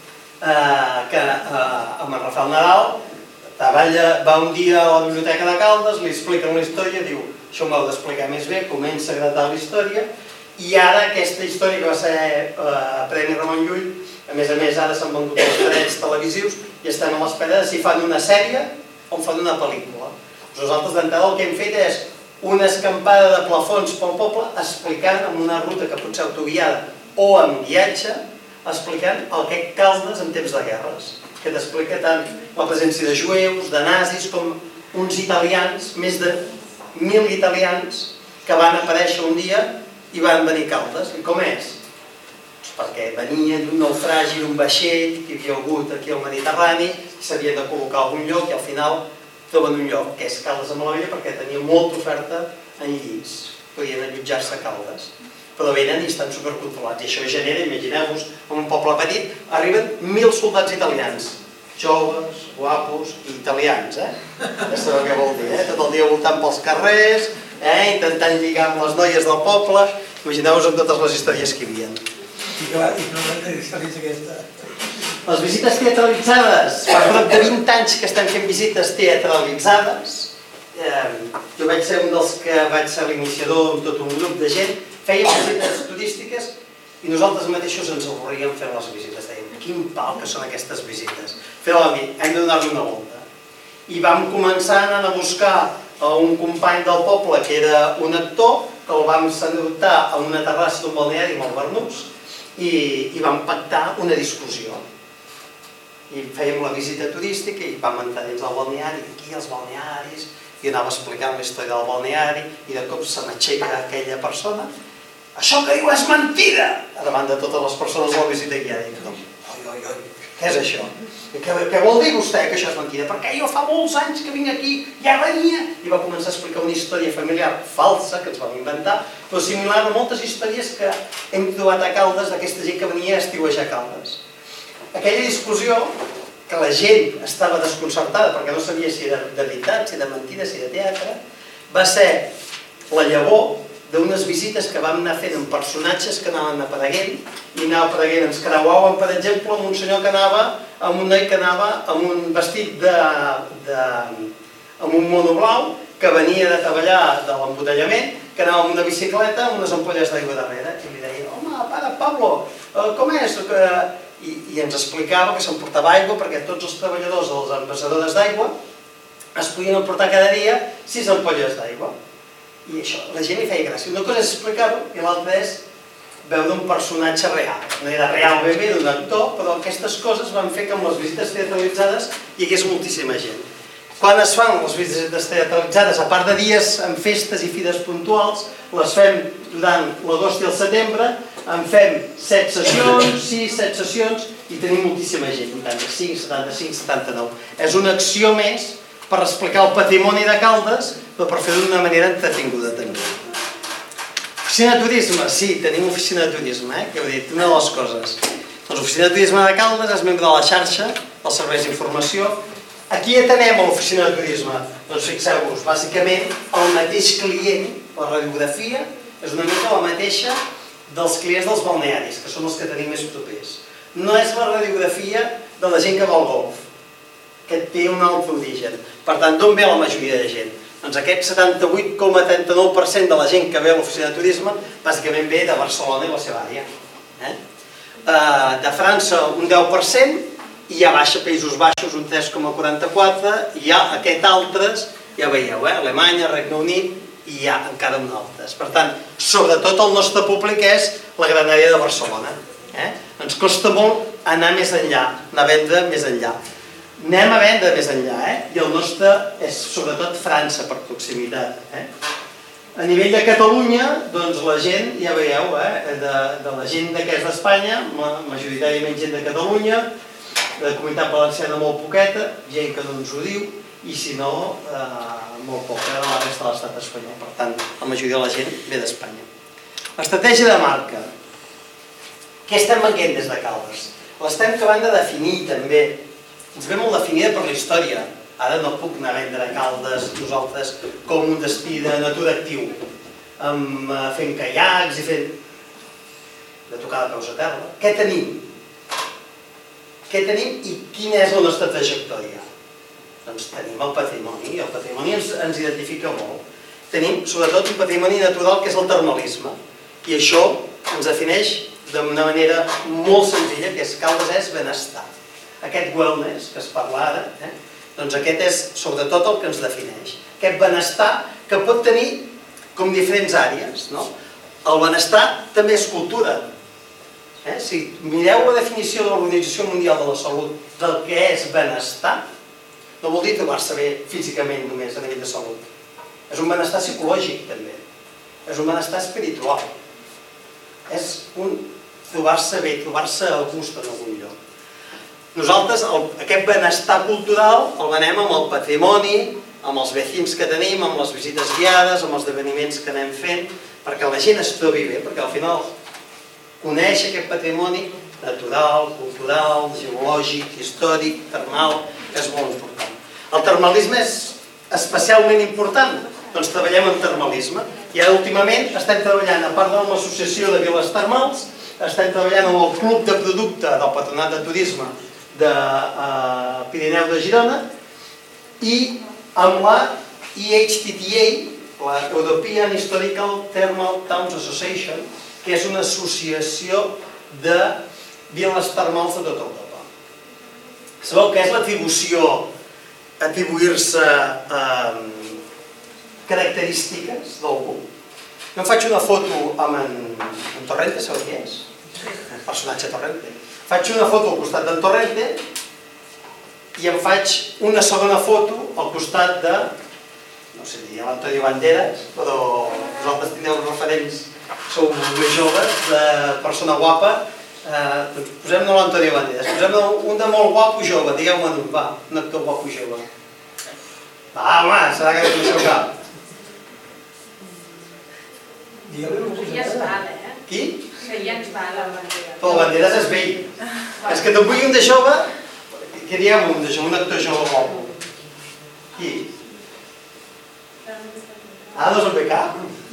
que amb en Rafael Nadal va un dia a la biblioteca de Caldes, li expliquen la història, diu, això m'ho heu d'explicar més bé, comença a gratar la història, i ara aquesta història que va ser Premi Ramon Llull, a més a més ara s'han vengut els drets televisius i estan a l'espera de si fan una sèrie o fan una pel·lícula. Nosaltres d'entrada el que hem fet és una escampada de plafons pel poble explicant en una ruta que pot ser autoguiada o en viatge, explicant el que Caldes en temps de guerres, que t'explica tant la presència de jueus, de nazis, com uns italians, més de mil italians que van aparèixer un dia i van venir a Caldes. I com és? Perquè venien d'un naufragi d'un vaixell que hi havia hagut aquí al Mediterrani i s'havien de col·locar a algun lloc i al final troben un lloc, que és Caldes de Malavella, perquè tenia molta oferta en llits, podien allotjar-se a Caldes. Però venen i estan supercontrolats. I això genera, imagineu-vos, en un poble petit, arriben mil soldats italians. Joves, guapos i italians, eh? Ja sabeu què vol dir, eh? Tot el dia voltant pels carrers, intentant lligar amb les noies del poble. Imagineu-vos amb totes les històries que hi havia. I que va, i no la història és aquesta. Les visites teatralitzades. Fa prop de vint anys que estem fent visites teatralitzades. Jo vaig ser un dels que vaig ser l'iniciador amb tot un grup de gent. Fèiem visites turístiques i nosaltres mateixos ens avorríem fent les visites. Dèiem, quin pal que són aquestes visites. Feu-la a mi, hem de donar-li una volta. I vam començar anant a buscar a un company del poble que era un actor, que el vam sentar a una terrassa d'un balneari amb el Bernús i vam pactar una discussió. I fèiem la visita turística i vam entrar dins del balneari, aquí els balnearis, i anava explicant la història del balneari i de cop se m'aixeca aquella persona. Això que diu és mentida! Davant de totes les persones de la visita guiada. I tothom, oi, oi, oi, què és això? Què vol dir vostè que això és mentida? Perquè jo fa molts anys que vinc aquí, ja venia! I va començar a explicar una història familiar falsa que ens vam inventar, però similar a moltes històries que hem trobat a Caldes d'aquesta gent que venia a estiuejar a Caldes. Aquella discussió, que la gent estava desconcertada perquè no sabia si era de veritat, si de mentida, si de teatre, va ser la llavor d'unes visites que vam anar fent amb personatges que anaven apareguent i anava apareguent, ens creuàvem per exemple amb un senyor que anava, amb un noi que anava amb un vestit de amb un mono blau que venia de treballar de l'embotellament, que anava amb una bicicleta amb unes ampolles d'aigua darrere i li deia, home, pare, Pablo, com és? I ens explicava que s'emportava aigua perquè tots els treballadors de les envasadores d'aigua es podien emportar cada dia sis ampolles d'aigua. I això, la gent li feia gràcia. Una cosa és explicar-ho i l'altra és veure un personatge real. No era real ben bé d'un actor, però aquestes coses van fer que amb les visites teatralitzades hi hagués moltíssima gent. Quan es fan les visites teatralitzades, a part de dies amb festes i fires puntuals, les fem durant l'agost i el setembre, en fem set sessions, sis, set sessions, i tenim moltíssima gent, vuitanta-cinc, setanta-cinc, setanta-nou. És una acció més per explicar el patrimoni de Caldes, però per fer-ho d'una manera entretinguda també. Oficina de turisme, sí, tenim oficina de turisme, eh, que heu dit, una de les coses. Doncs l'oficina de turisme de Caldes és membre de la xarxa, dels serveis d'informació. Aquí atenem a l'oficina de turisme, doncs fixeu-vos, bàsicament el mateix client, la radiografia, és una mica la mateixa dels clients dels balnearis, que són els que tenim més propers. No és la radiografia de la gent que va al golf, que té un altre origen. Per tant, d'on ve la majoria de gent? Doncs aquest setanta-vuit coma trenta-nou per cent de la gent que ve a l'oficina de turisme bàsicament ve de Barcelona i la seva àrea. De França un deu per cent i ja baixa Països Baixos un tres coma quaranta-quatre i hi ha aquest altres, ja veieu, Alemanya, Regne Unit i hi ha encara un altres. Per tant, sobretot el nostre públic és la gran àrea de Barcelona. Ens costa molt anar més enllà, anar a vendre més enllà. Anem a vendre més enllà, i el nostre és sobretot França per proximitat. A nivell de Catalunya, doncs la gent, ja veieu, de la gent d'aquest d'Espanya, majoritàriament gent de Catalunya, de Comunitat Valenciana molt poqueta, gent que no ens ho diu, i si no, molt poca de la resta de l'estat espanyol. Per tant, la majoria de la gent ve d'Espanya. Estratègia de marca. Què estem venent des de Caldes? L'estem acabant de definir també. Ens ve molt definida per la història. Ara no puc anar a vendre Caldes nosaltres com un destí de natura actiu, fent caiacs i fent de tocar de peus a terra. Què tenim? Què tenim i quina és la nostra trajectòria? Doncs tenim el patrimoni, i el patrimoni ens identifica molt. Tenim sobretot un patrimoni natural que és el termalisme, i això ens defineix d'una manera molt senzilla, que és Caldes és benestar. Aquest wellness que es parla ara, doncs aquest és sobretot el que ens defineix. Aquest benestar que pot tenir com diferents àrees. El benestar també és cultura. Si mireu la definició de l'Organització Mundial de la Salut del que és benestar, no vol dir trobar-se bé físicament només a nivell de salut. És un benestar psicològic també. És un benestar espiritual. És un trobar-se bé, trobar-se a gust en algun lloc. Nosaltres aquest benestar cultural el venem amb el patrimoni, amb els vecins que tenim, amb les visites guiades, amb els esdeveniments que anem fent, perquè la gent es trobi bé, perquè al final conèixer aquest patrimoni natural, cultural, geològic, històric, termal, és molt important. El termalisme és especialment important, doncs treballem en termalisme. I ara últimament estem treballant, a part de l'associació de viles termals, estem treballant amb el club de producte del Patronat de Turisme de Pirineu de Girona i amb la E H T T A, la European Historical Thermal Towns Association, que és una associació de viles termals de tota Europa. Sabeu què és l'atribució, atribuir-se característiques d'algú? Jo em faig una foto amb en Torrente, sabeu qui és? El personatge Torrente. Faig una foto al costat d'en Torrente i em faig una segona foto al costat de, no sé, diria l'Antonio Banderas, però vosaltres tindreu referents, sou més joves, de persona guapa, posem-ne l'Antonio Banderas, posem-ne un de molt guapo jove, digueu-me un, va, un actor guapo jove. Va, home, serà que no coneixeu cap. Ja es val, eh? Qui? Que ja ens val, el Banderas. Però el Banderas és vell. És que te'n vull un de jove, què diem un de jove, un actor jove guapo? Qui? Ah, no és el B K?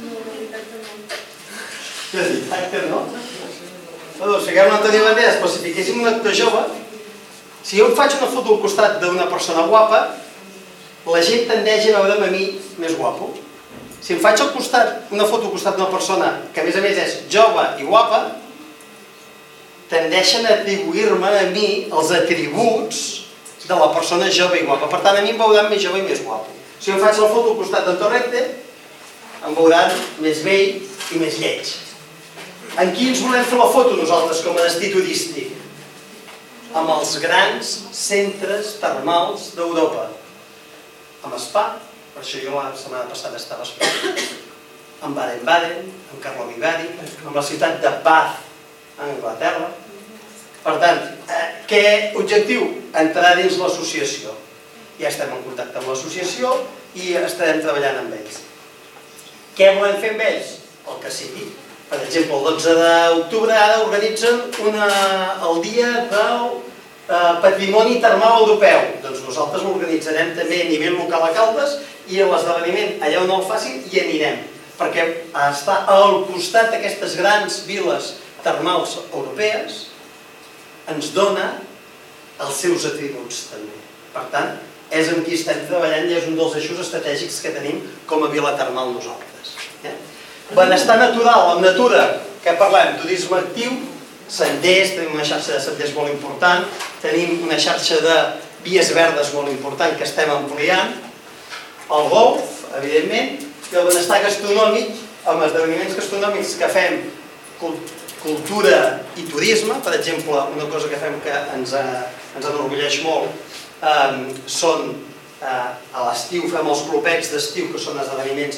Què has dit? Acte, no? Doncs fiquem un Antonio Banderas, però si fiquéssim un actor jove, si jo em faig una foto al costat d'una persona guapa, la gent tendeix a veure'm a mi més guapo. Si em faig una foto al costat d'una persona que a més a més és jove i guapa, tendeixen a atribuir-me a mi els atributs de la persona jove i guapa. Per tant, a mi em veuran més jove i més guapo. Si em faig la foto al costat d'en Torrente, em veuran més vell i més lleig. En qui ens volem fer la foto nosaltres com a destí turístic? Amb els grans centres termals d'Europa. Amb Spa, per això jo la setmana passada estava a Spa, amb Baden-Baden, amb Karlovy Vary, amb la ciutat de Bath, a Anglaterra. Per tant, què objectiu? Entrar dins l'associació. Ja estem en contacte amb l'associació i estarem treballant amb ells. Què volem fer amb ells? El que sigui. Per exemple, el dotze d'octubre ara organitzen el dia del Patrimoni Termal Europeu. Doncs nosaltres l'organitzarem també a nivell local a Caldes i a l'esdeveniment, allà on el facin, hi anirem. Perquè està al costat d'aquestes grans viles termals europees ens dona els seus atributs també. Per tant, és amb qui estem treballant i és un dels eixos estratègics que tenim com a vila termal nosaltres. Benestar natural, amb natura, què parlem? Turisme actiu, senders, tenim una xarxa de senders molt important, tenim una xarxa de vies verdes molt important que estem ampliant, el golf, evidentment, i el benestar gastronòmic, amb esdeveniments gastronòmics que fem cultura i turisme. Per exemple, una cosa que fem que ens enorgulleix molt són, a l'estiu fem els clubets d'estiu, que són esdeveniments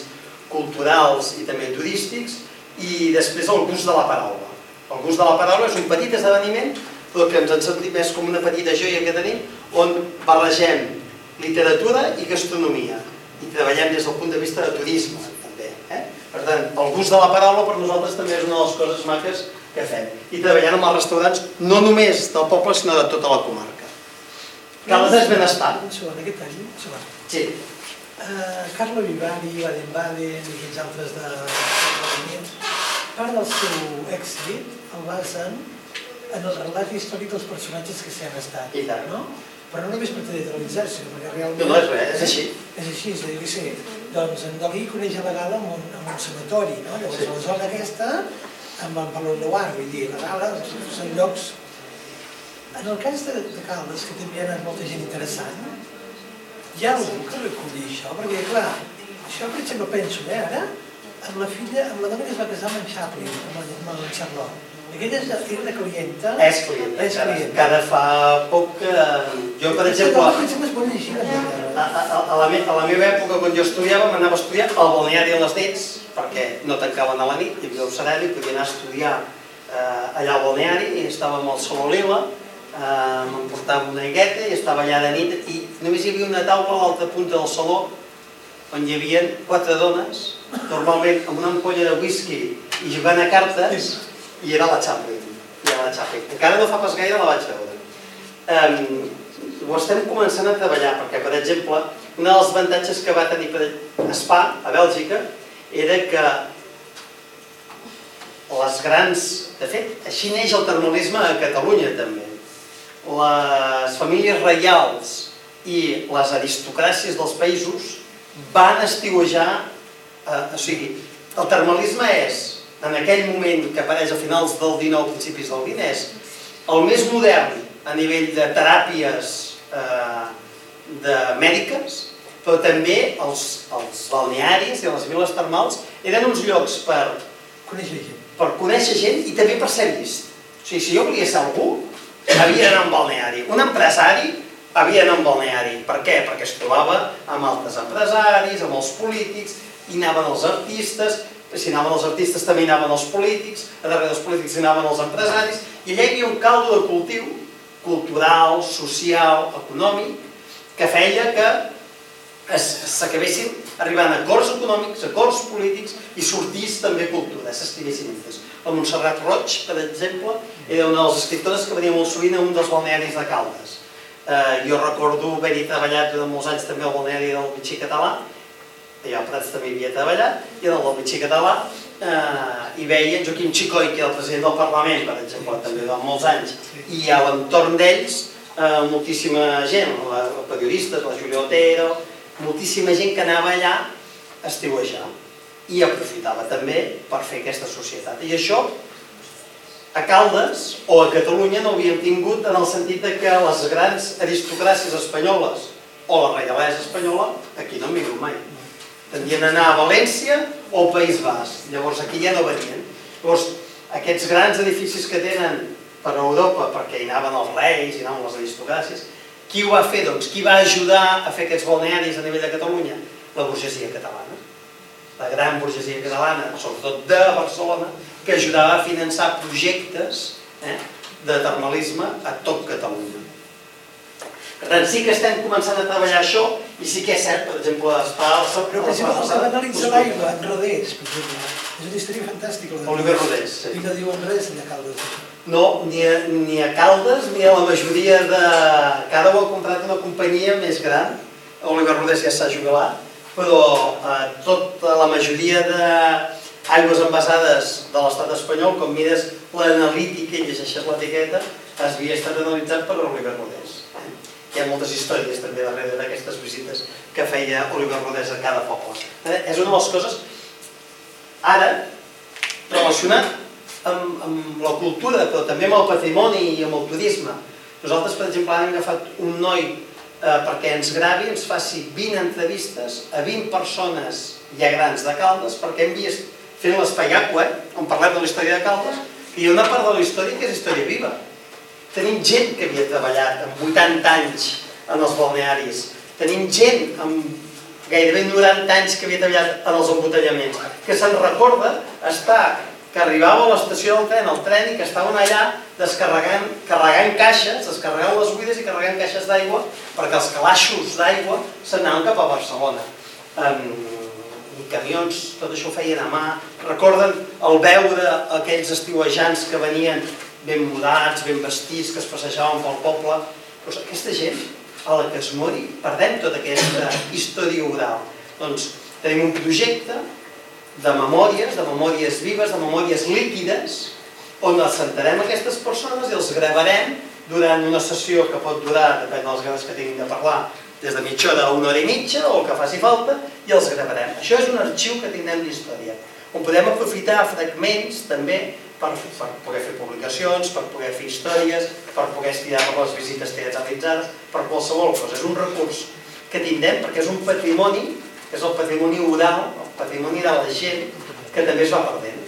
culturals i també turístics, i després el gust de la paraula. El gust de la paraula és un petit esdeveniment, però que ens han sentit més com una petita joia que tenim, on barregem literatura i gastronomia, i treballem des del punt de vista de turisme, també. Per tant, el gust de la paraula per nosaltres també és una de les coses maques que fem. I treballant amb els restaurants, no només del poble, sinó de tota la comarca. Caldes és benestar. Un segon, aquest any, un segon. Sí. Carlo Vivari, Baden-Baden i aquests altres de Catalunya, part del seu èxit el basen en el relat històric dels personatges que s'hi han estat. I tant. Però no només per teatralitzar-se, perquè realment... No, no és res, és així. És així, és a dir, sí. Doncs en Dalí coneix a la Gala en un sanatori, no? Llavors, la zona aquesta, amb el Valor de Guar, vull dir, la Gala són llocs... En el cas de Caldes, que també hi ha anat molta gent interessant, hi ha algú que reculli això, perquè, clar, això, per exemple, penso, eh, ara, amb la filla, amb la dona que es va casar amb en Chaplin, amb el Charlot. Aquella era de clienta. És clienta, que ara fa poc que... Jo, per exemple, a la meva època, quan jo estudiava, m'anava a estudiar al balneari a les nits, perquè no tancaven a la nit, hi havia el serari, podia anar a estudiar allà al balneari, i estava amb el Saló Lila, m'emportava una aigueta i estava allà de nit, i només hi havia una taula a l'altra punta del saló, on hi havia quatre dones, normalment amb una ampolla de whisky i jugant a cartes, i era la Chaplin, i era la Chaplin. Encara no fa pas gaire la vaig veure. Ho estem començant a treballar, perquè, per exemple, un dels avantatges que va tenir Spa, a Bèlgica, era que les grans... De fet, així neix el termalisme a Catalunya, també. Les famílies reials i les aristocràcies dels països van estiuejar... O sigui, el termalisme és, en aquell moment que apareix a finals del dinou, principis del vint, és el més modern a nivell de teràpies mèdiques, però també els balnearis i les viles termals eren uns llocs per conèixer gent i també per ser vist. O sigui, si jo volia ser algú, havia d'anar a un balneari. Un empresari havia d'anar a un balneari. Per què? Perquè es trobava amb altres empresaris, amb els polítics, i anaven els artistes, si anaven els artistes també anaven els polítics, a darrere dels polítics anaven els empresaris, i allà hi havia un caldo de cultiu cultural, social, econòmic, que feia que s'acabessin arribant a acords econòmics, acords polítics, i sortís també cultura, s'estiguessin juntes. La Montserrat Roig, per exemple, era una de les escriptores que venia molt sovint a un dels balnearis de Caldes. Jo recordo haver-hi treballat durant molts anys també al balneari del Vitxí Català, allà a Prats també hi havia treballat, i en el del Vitxí Català hi veia Joaquim Chicoy, que era el president del Parlament, per exemple, també durant molts anys, i a l'entorn d'ells moltíssima gent, periodistes, la Júlia Otero, moltíssima gent que anava allà a estiuejar i aprofitava també per fer aquesta societat. I això a Caldes o a Catalunya no ho havíem tingut en el sentit que les grans aristocràcies espanyoles o la reialesa espanyola aquí no han vingut mai. Tendien a anar a València o al País Basc, llavors aquí ja no venien. Llavors aquests grans edificis que tenen per Europa, perquè hi anaven els reis, hi anaven les aristocràcies, qui ho va fer? Doncs qui va ajudar a fer aquests balnearis a nivell de Catalunya? La burgesia catalana. La gran burgesia catalana, sobretot de Barcelona, que ajudava a finançar projectes de termalisme a tot Catalunya. Per tant, sí que estem començant a treballar això, i sí que és cert, per exemple, Spa... Però, per exemple, el que analitza l'aigua, en Rodés, per exemple, és una història fantàstica. Oliver Rodés, sí. I no diuen res ni a Caldes. No, ni a Caldes, ni a la majoria de... Cada ho ha comprat una companyia més gran, Oliver Rodés ja s'ha jubilat, però tota la majoria d'aigües envasades de l'estat espanyol, com mires l'analítica i llegeixes l'etiqueta, havia estat analitzat per Oliver Rodés. Hi ha moltes històries també darrere d'aquestes visites que feia Oliver Rodés a cada poble. És una de les coses, ara, relacionat amb la cultura, però també amb el patrimoni i amb el turisme. Nosaltres, per exemple, hem agafat un noi perquè ens gravi, ens faci vint entrevistes a vint persones ja grans de Caldes, perquè hem vist, fent l'espai Aqua, on parlem de la història de Caldes, que hi ha una part de la història que és història viva. Tenim gent que havia treballat amb vuitanta anys en els balnearis. Tenim gent amb gairebé noranta anys que havia treballat en els embotellaments, que se'n recorda estar, que arribava a l'estació del tren, al tren, i que estaven allà descarregant, carregant caixes, descarregant les buides i carregant caixes d'aigua, perquè els calaixos d'aigua s'anaven cap a Barcelona. I camions, tot això ho feien a mà. Recorden el veure aquells estiuejants que venien ben mudats, ben vestits, que es passejaven pel poble. Doncs aquesta gent, a la que es mori, perdem tota aquesta història oral. Doncs tenim un projecte de memòries, de memòries vives, de memòries líquides, on assentarem aquestes persones i els gravarem durant una sessió que pot durar, depèn dels graves que tinguin de parlar, des de mitja hora a una hora i mitja, o el que faci falta, i els gravarem. Això és un arxiu que tindrem d'història, on podem aprofitar fragments també per poder fer publicacions, per poder fer històries, per poder estirar per les visites teatralitzades, per qualsevol cosa. És un recurs que tindrem perquè és un patrimoni, que és el patrimoni oral, el patrimoni de la gent, que també es va perdent.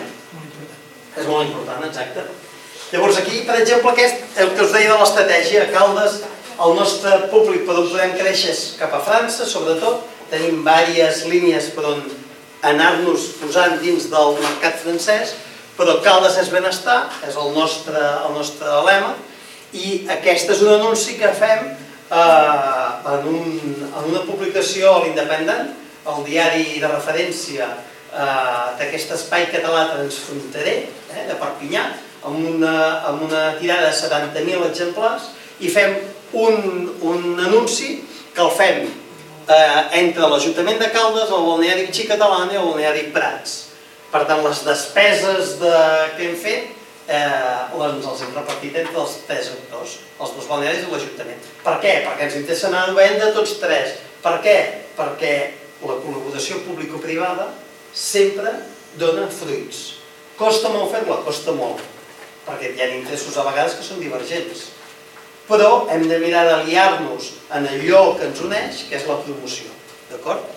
És molt important, exacte. Llavors aquí, per exemple, aquest, el que us deia de l'estratègia, a Caldes, el nostre públic per on podem créixer cap a França, sobretot, tenim diverses línies per on anar-nos posant dins del mercat francès, però Caldes és benestar, és el nostre, el nostre lema, i aquest és un anunci que fem eh, en, un, en una publicació a l'Independent, el diari de referència eh, d'aquest espai català transfronterer, eh, de Perpinyà, amb una, amb una tirada de setanta mil exemplars, i fem un, un anunci que el fem eh, entre l'Ajuntament de Caldes, el balneari Vichy Catalana i el balneari Prats. Per tant, les despeses de... que hem fet eh, doncs els hem repartit entre els tres actors, els dos balnearis i l'Ajuntament. Per què? Perquè ens interessa anar a venda tots tres. Per què? Perquè la col·laboració público-privada sempre dona fruits. Costa molt fer-la? Costa molt, perquè hi ha interessos a vegades que són divergents. Però hem de mirar d'aliar-nos en allò que ens uneix, que és la promoció. D'acord?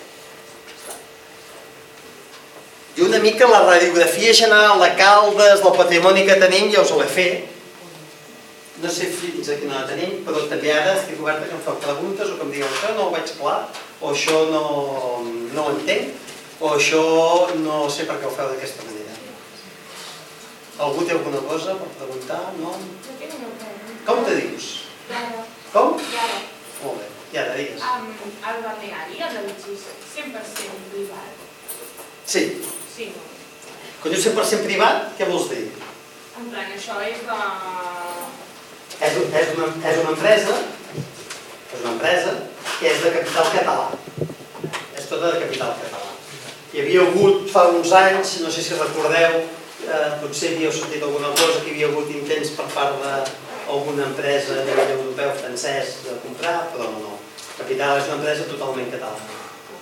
I una mica la radiografia general de Caldes, del patrimoni que tenim, ja us l'he fet. No sé fins a quina la tenim, però també ara estic oberta que em feu preguntes o que em digueu això no ho veig clar, o això no, no ho entenc, o això no sé per què ho feu d'aquesta manera. Algú té alguna cosa per preguntar? No? Com te dius? Yara. Com? Yara. Molt bé, Yara, digues. El balneari, el de Vichy, cent per cent privat. Sí. Sí, no? Quan dius cent per cent privat, què vols dir? En plan, això és de... És, és, una, és una empresa, és una empresa que és de capital català. És tota de capital català. Hi havia hagut fa uns anys, no sé si recordeu, eh, potser havíeu sentit alguna cosa, que hi havia hagut intents per part d'alguna empresa a nivell europeu, francès, de comprar, però no. Capital és una empresa totalment catalana.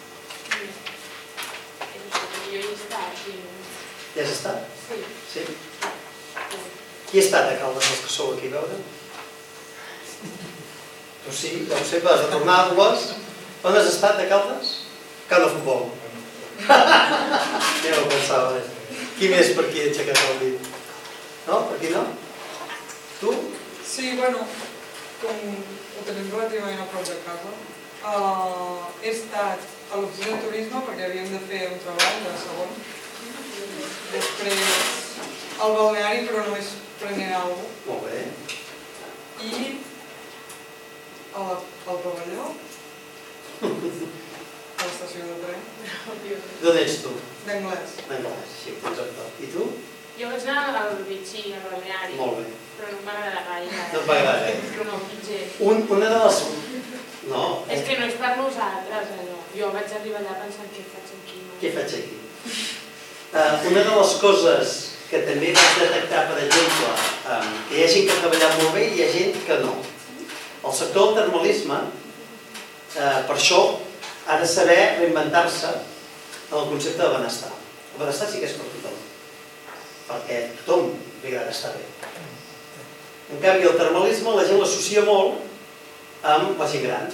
Ja has estat? Sí. Sí? Qui ha estat a Caldes, els que sou aquí, a veure? Tu sí, ja ho sé, però has de tornar-les. On has estat, a Caldes? Camp de futbol. Ja ho pensava. Qui més per aquí ha aixecat el dit? No? Per aquí no? Tu? Sí, bueno, com ho tenim relativament a prop de casa, uh, he estat a l'oficina de turisme perquè havíem de fer un treball de segon. Després al balneari, però només prenent alguna cosa. Molt bé. I al pavelló, a l'estació de tren. D'on ets tu? D'anglès. D'anglès, sí, exacte. I tu? Jo vaig anar al Vichy, al balneari. Molt bé. Però no m'agrada gaire. No et va agradar, eh? Però no, pitjor. Un, una de les... No. És que no és per nosaltres, allò. Jo vaig arribar allà pensant què faig aquí. Què faig aquí? Uh, una de les coses que també vaig detectar, per exemple, um, que hi ha gent que ha treballat molt bé i hi ha gent que no. El sector del termalisme, uh, per això, ha de saber reinventar-se en el concepte de benestar. El benestar sí que és per tothom, perquè a tothom li agrada estar bé. En canvi, el termalisme la gent l'associa molt amb la gent gran.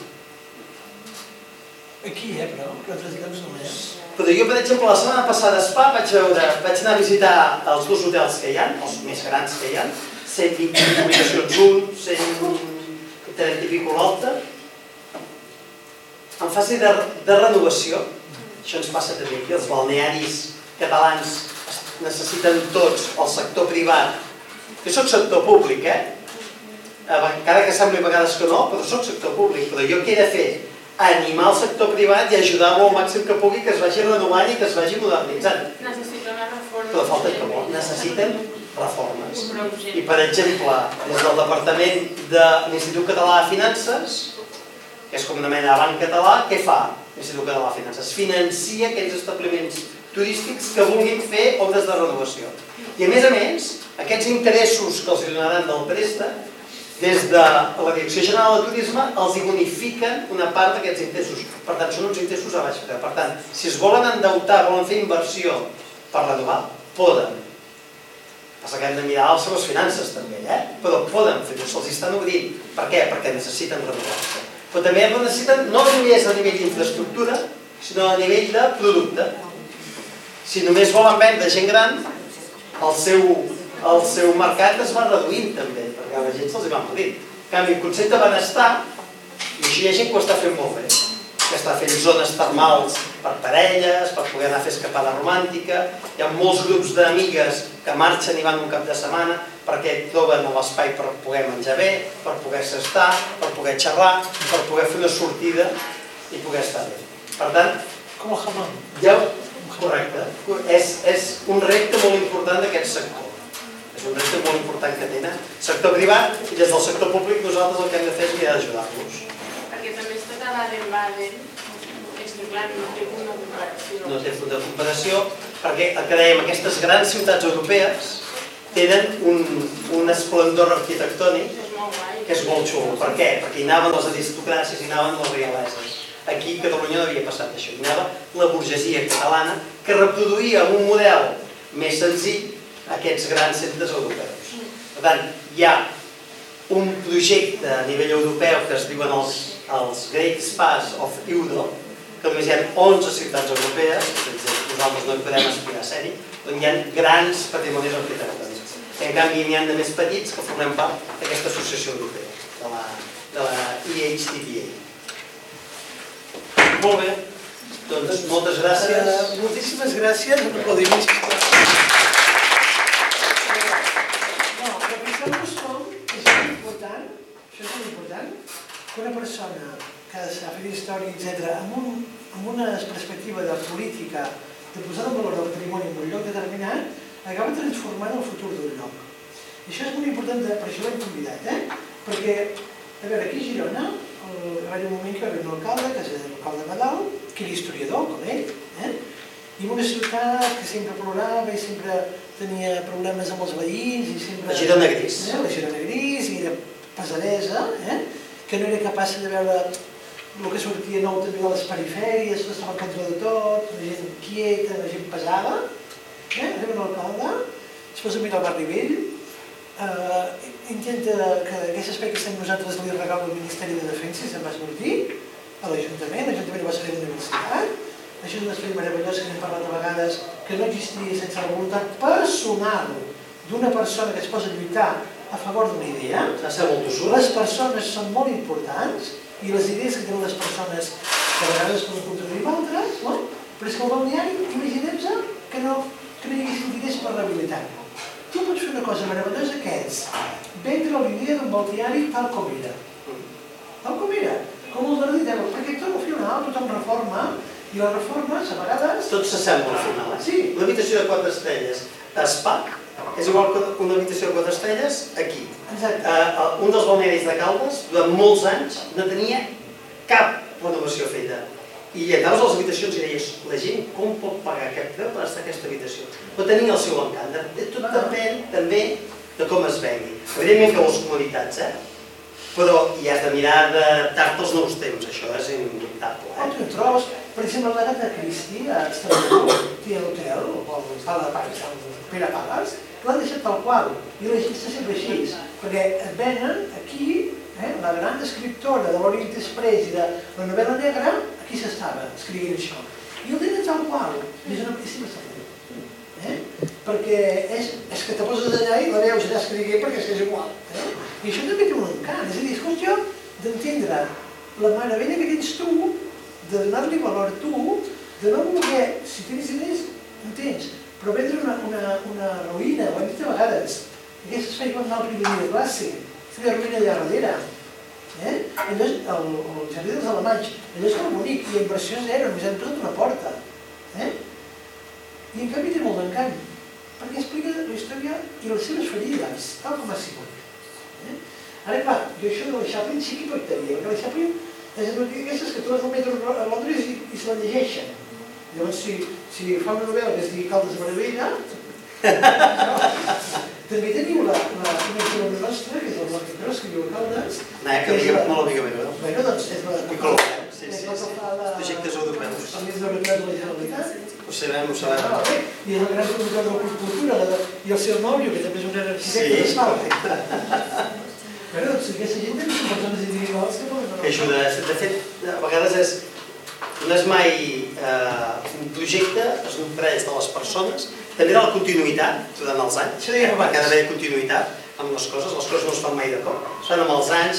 Aquí, eh, però, que altres llocs no és. Però jo, per exemple, la setmana passada a Spa vaig, veure, vaig anar a visitar els dos hotels que hi ha, els més grans que hi ha, cent vint habitacions un, cent trenta i pico l'altre, en fase de, de renovació, això ens passa també aquí, els balnearis catalans necessiten tots el sector privat. Jo soc sector públic, eh? Encara que sembli a vegades que no, però soc sector públic. Però jo què he de fer? Animar el sector privat i ajudar-lo al màxim que pugui, que es vagi renovant i que es vagi modernitzant. Necessiten una reforma. Però falta que molt. Necessiten reformes. I, per exemple, des del Departament de l'Institut Català de Finances, que és com una mena de banc català, què fa l'Institut Català de Finances? Financia aquells establiments turístics que vulguin fer obres de renovació. I, a més a més, aquests interessos que els donaran del préstec, des de la Direcció General de Turisme els hi bonifiquen una part d'aquests interessos. Per tant, són uns interessos a baix preu. Per tant, si es volen endeutar, volen fer inversió per renovar, poden. Passa que hem de mirar les seves finances també, eh? Però poden fer-ho, se'ls estan obrint. Per què? Perquè necessiten renovar-se. Però també necessiten, no només a nivell d'infraestructura, sinó a nivell de producte. Si només volen vendre gent gran, el seu, el seu mercat es va reduint també, perquè a la gent se'ls va morint. En canvi, el concepte de benestar, i així hi ha gent que ho està fent molt bé, que està fent zones termals per parelles, per poder anar a fer escapada romàntica. Hi ha molts grups d'amigues que marxen i van un cap de setmana perquè troben l'espai per poder menjar bé, per poder-se estar, per poder xerrar, per poder fer una sortida i poder estar bé. Per tant, com el jamón. Ja, correcte, és, és un repte molt important d'aquest sector. És un repte molt important que tenen el sector privat i des del sector públic nosaltres el que hem de fer és mirar d'ajudar-los. Perquè també és tota la Baden-Baden, és que clar, no té punt de comparació. No té punt de comparació perquè el que dèiem, aquestes grans ciutats europees tenen un, un esplendor arquitectònic que és molt xulo. Per què? Perquè hi anaven les aristocràcies, hi anaven les realeses. Aquí a Catalunya no havia passat això. Hi anava la burgesia catalana que reproduïa amb un model més senzill aquests grans centres europeus. Per tant, hi ha un projecte a nivell europeu que es diuen els, els Great Spas of Europe, que només hi ha onze ciutats europees, nosaltres no hi podem aspirar a ser-hi, on hi ha grans patrimonis arquitectònics. En canvi, n'hi ha de més petits que formem part d'aquesta associació europea, de la, de la I H T T A. Molt bé, doncs moltes gràcies. Uh, moltíssimes gràcies, un aplaudiment. No, però penseu-vos com és molt important, això és molt important, que una persona que s'ha fet història, etcètera, amb, un, amb una perspectiva de política, de posar en valor el patrimoni en un lloc determinat, acaba transformant el futur d'un lloc. I això és molt important, per això l'hem convidat, eh? Perquè, a veure, aquí a Girona, hi va haver un moment que va haver un alcalde, que és l'alcalde Nadal, que era historiador, com ell, eh? I en una ciutat que sempre plorava i sempre tenia problemes amb els veïns i sempre... La Girona Gris. Eh? La Girona Gris i era pesadesa, eh? Que no era capaç de veure el que sortia nou també de les perifèries, que estava al contra de tot, la gent quieta, la gent pesada. Eh? Arriba un alcalde, es posa a mirar el barri vell, Uh, intenta que aquest espai que estem nosaltres li regala al Ministeri de Defensa i se'n va sortir a l'Ajuntament, l'Ajuntament va ser una universitat. Això és un espai meravellós que n'hem parlat a vegades, que no existiria sense la voluntat personal d'una persona que es posa a lluitar a favor d'una idea. Les persones són molt importants i les idees que tenen les persones que a vegades es poden contradir amb altres, no? Però és que el balneari, imaginem-nos que no, que no hi haguessin idees per rehabilitar-lo. Tu pots fer una cosa meravellosa que és vendre l'idea d'un balneari tal com era. Tal com era. Com el darrer dia, perquè tot al final tothom reforma i les reformes a vegades... Tot s'assembla al final. Sí. Una habitació de quatre estrelles a Spa és igual que una habitació de quatre estrelles aquí. Exacte. Un dels balnearis de Caldes, durant molts anys, no tenia cap renovació feta. I anaves a les habitacions i deies, la gent com pot pagar aquest preu per estar a aquesta habitació? Però tenia el seu encant. Tot depèn també de com es vengui. Evidentment que les comoditats, eh? Però hi has de mirar d'adaptar-te als nous temps, això és indubtable. O tu trobes, per exemple, l'Agatha Christie a Estrasburg, té l'hotel, el Pala de Paris, el Pere Pales, l'ha deixat tal qual. I la gent està sempre així, perquè et venen aquí, la gran escriptora de l'Orient Express i de la novel·la negra, aquí s'estava escrivint això. I el tenen tal qual. És una peça eh? Perquè és, és que te poses allà i la veus allà escrivint perquè és que és igual. Eh? I això també té un encant. És a dir, és qüestió d'entendre la meravella que tens tu de donar-li valor a tu, de no voler, si tens diners, en tens, però vendre una, una, una ruïna, ho hem dit a vegades, aquest es feia quan anava al primer dia de classe, feia ruïna allà darrere. Eh? Allò, el, el jardí dels alemanys, allò és molt bonic, i la inversió zero, només hem posat una porta. Eh? I en canvi té molt d'encant, perquè explica la història i les seves ferides, tal com ha sigut. Eh? Ara, clar, jo això de la Chaplin sí que impactaria, perquè la Chaplin és d'aquestes que tu vas al metro a Londres i, i se la llegeixen. Llavors, si, si fa una novel·la que es digui Caldes de Meravella, també teniu la una nostra, que és el Marc Cros, que diu Caldes. No, que no l'havia veure. Bueno, doncs és la... I col·loquem, sí, sí, sí. Projectes europeus. El més europeus de la Generalitat. Ho sabem, ho sabem. I és el gran productor de la cultura, i el seu nòvio, que també és un arquitecte d'esfalt. Però doncs aquesta gent també són persones individuals que poden... Que ajuda. De fet, a vegades és... No és mai un projecte, es nodreix de les persones, també de la continuïtat durant els anys, perquè ha d'haver continuïtat amb les coses, les coses no es fan mai de cop, es fan amb els anys,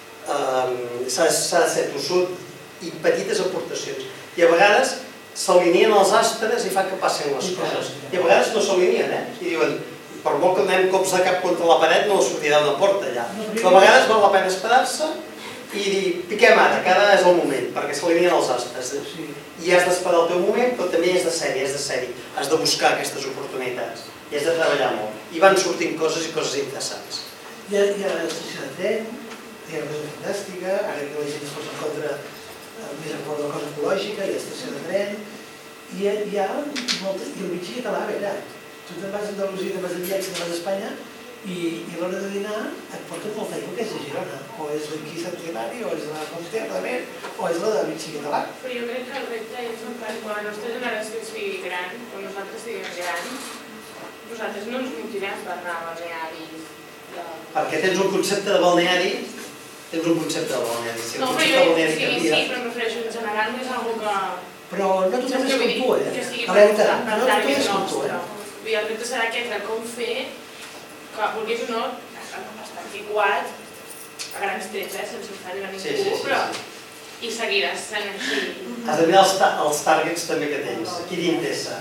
s'ha de ser tossut i petites aportacions. I a vegades s'alineen els astres i fan que passin les coses. I a vegades no s'alineen, eh? I diuen, per molt que donem cops de cap contra la paret no sortirà una porta allà. Però a vegades val la pena esperar-se i dir, piquem ara, que ara és el moment, perquè s'alineen els astres. I has d'esperar el teu moment, però també has de ser-hi, has de ser-hi. Has de buscar aquestes oportunitats i has de treballar molt. I van sortint coses i coses interessants. Hi ha l'estació de tren, hi ha una cosa fantàstica, ara que la gent es posa en contra més en favor de la cosa ecològica, hi ha l'estació de tren, i hi ha moltes... I el mitjà català, a veure, tu te'n vas a Andalusia, te'n vas a viatge, te'n vas a Espanya, i a l'hora de dinar et porten molta aigua que és de Girona, o és d'aquí Sant Hilari, o és de la Frontera de Mer, o és la de Mitjà Català. Però jo crec que el repte és quan la nostra generació sigui gran, quan nosaltres siguem grans, nosaltres no ens motivem per anar a balnearis. Perquè tens un concepte de balneari, tens un concepte de balneari. No, però jo sí, sí, però em refereixo en general, no és algo que... Però no tothom és com tu, eh? Que sigui A veure, per no tothom és com tu, eh? Vull dir, el repte serà aquest de com fer que vulguis o no, està antiquat a grans trets, eh, sense ofendre a ningú, però i seguiràs sent així. Has de mirar els targets també que tens, qui t'interessa.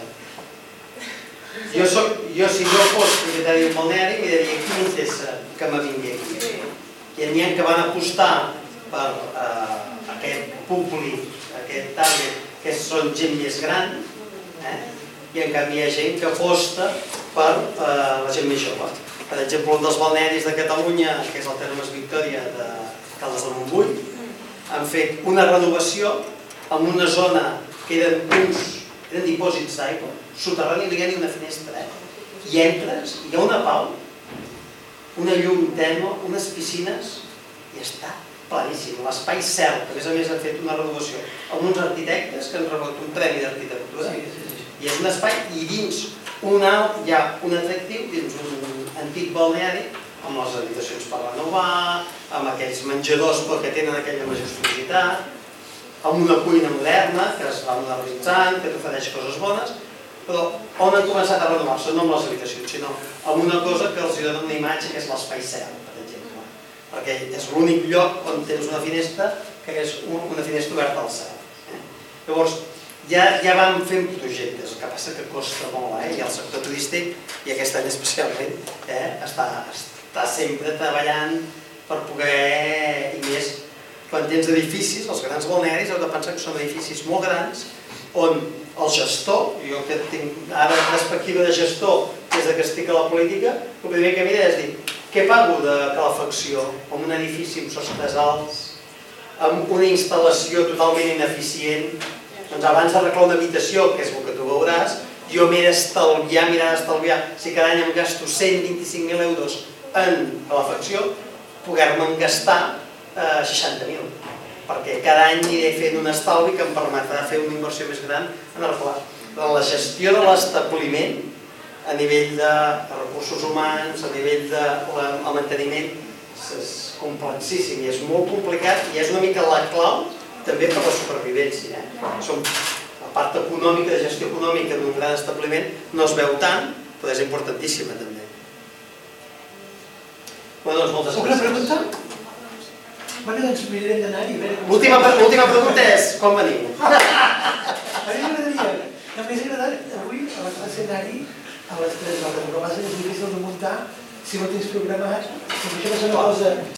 Jo si jo fos propietari d'un balneari, m'hi diria qui m'interessa que me vingui aquí. I n'hi ha que van apostar per aquest públic, aquest target, que són gent més gran, i en canvi hi ha gent que aposta per la gent més jove. Per exemple, un dels balnearis de Catalunya, que és el Termes Victòria de Caldes de Montbui, han fet una renovació en una zona que eren dipòsits d'aigua, soterrani, no hi ha ni una finestra, i entres, hi ha una pau, una llum tènue, unes piscines, i està planíssim. L'espai cel, que a més a més han fet una renovació amb uns arquitectes que han rebut un premi d'arquitectura, i és un espai, i dins hi ha un atractiu, dins un antic balneari, amb les habitacions per renovar, amb aquells menjadors que tenen aquella majestuositat, amb una cuina moderna que es va modernitzant, que t'ofereix coses bones, però on han començat a renovar-se, no amb les habitacions, sinó amb una cosa que els dona una imatge que és l'espai cel, per exemple, perquè és l'únic lloc on tens una finestra que és una finestra oberta al cel. Llavors, ja vam fent projectes, el que passa que costa molt, i el sector turístic, i aquest any especialment, està sempre treballant per poder, i més, quan tens edificis, els grans balnearis, heu de pensar que són edificis molt grans, on el gestor, jo que tinc ara perspectiva de gestor des que estic a la política, el primer que mira és dir, què pago de calefacció en un edifici amb sostres alts, amb una instal·lació totalment ineficient? Doncs abans d'arreglar una habitació, que és el que tu veuràs, jo m'he d'estalviar, mirar d'estalviar, si cada any em gasto cent vint-i-cinc mil euros en calefacció, poder-me'n gastar seixanta mil, perquè cada any aniré fent un estalvi que em permetrà fer una inversió més gran en arreglar. La gestió de l'establiment, a nivell de recursos humans, a nivell del manteniment, és complexíssim i és molt complicat i és una mica la clau també per la supervivència. La part econòmica, de gestió econòmica d'un gran establiment no es veu tant, però és importantíssima també. Bé, doncs moltes gràcies. Una pregunta? Bueno, doncs mirarem d'anar-hi. L'última pregunta és, com veniu? A mi m'agradaria, només agradat avui a la classe anar-hi a les tres hores, però va ser difícil de muntar si no tens programat, perquè això va ser una cosa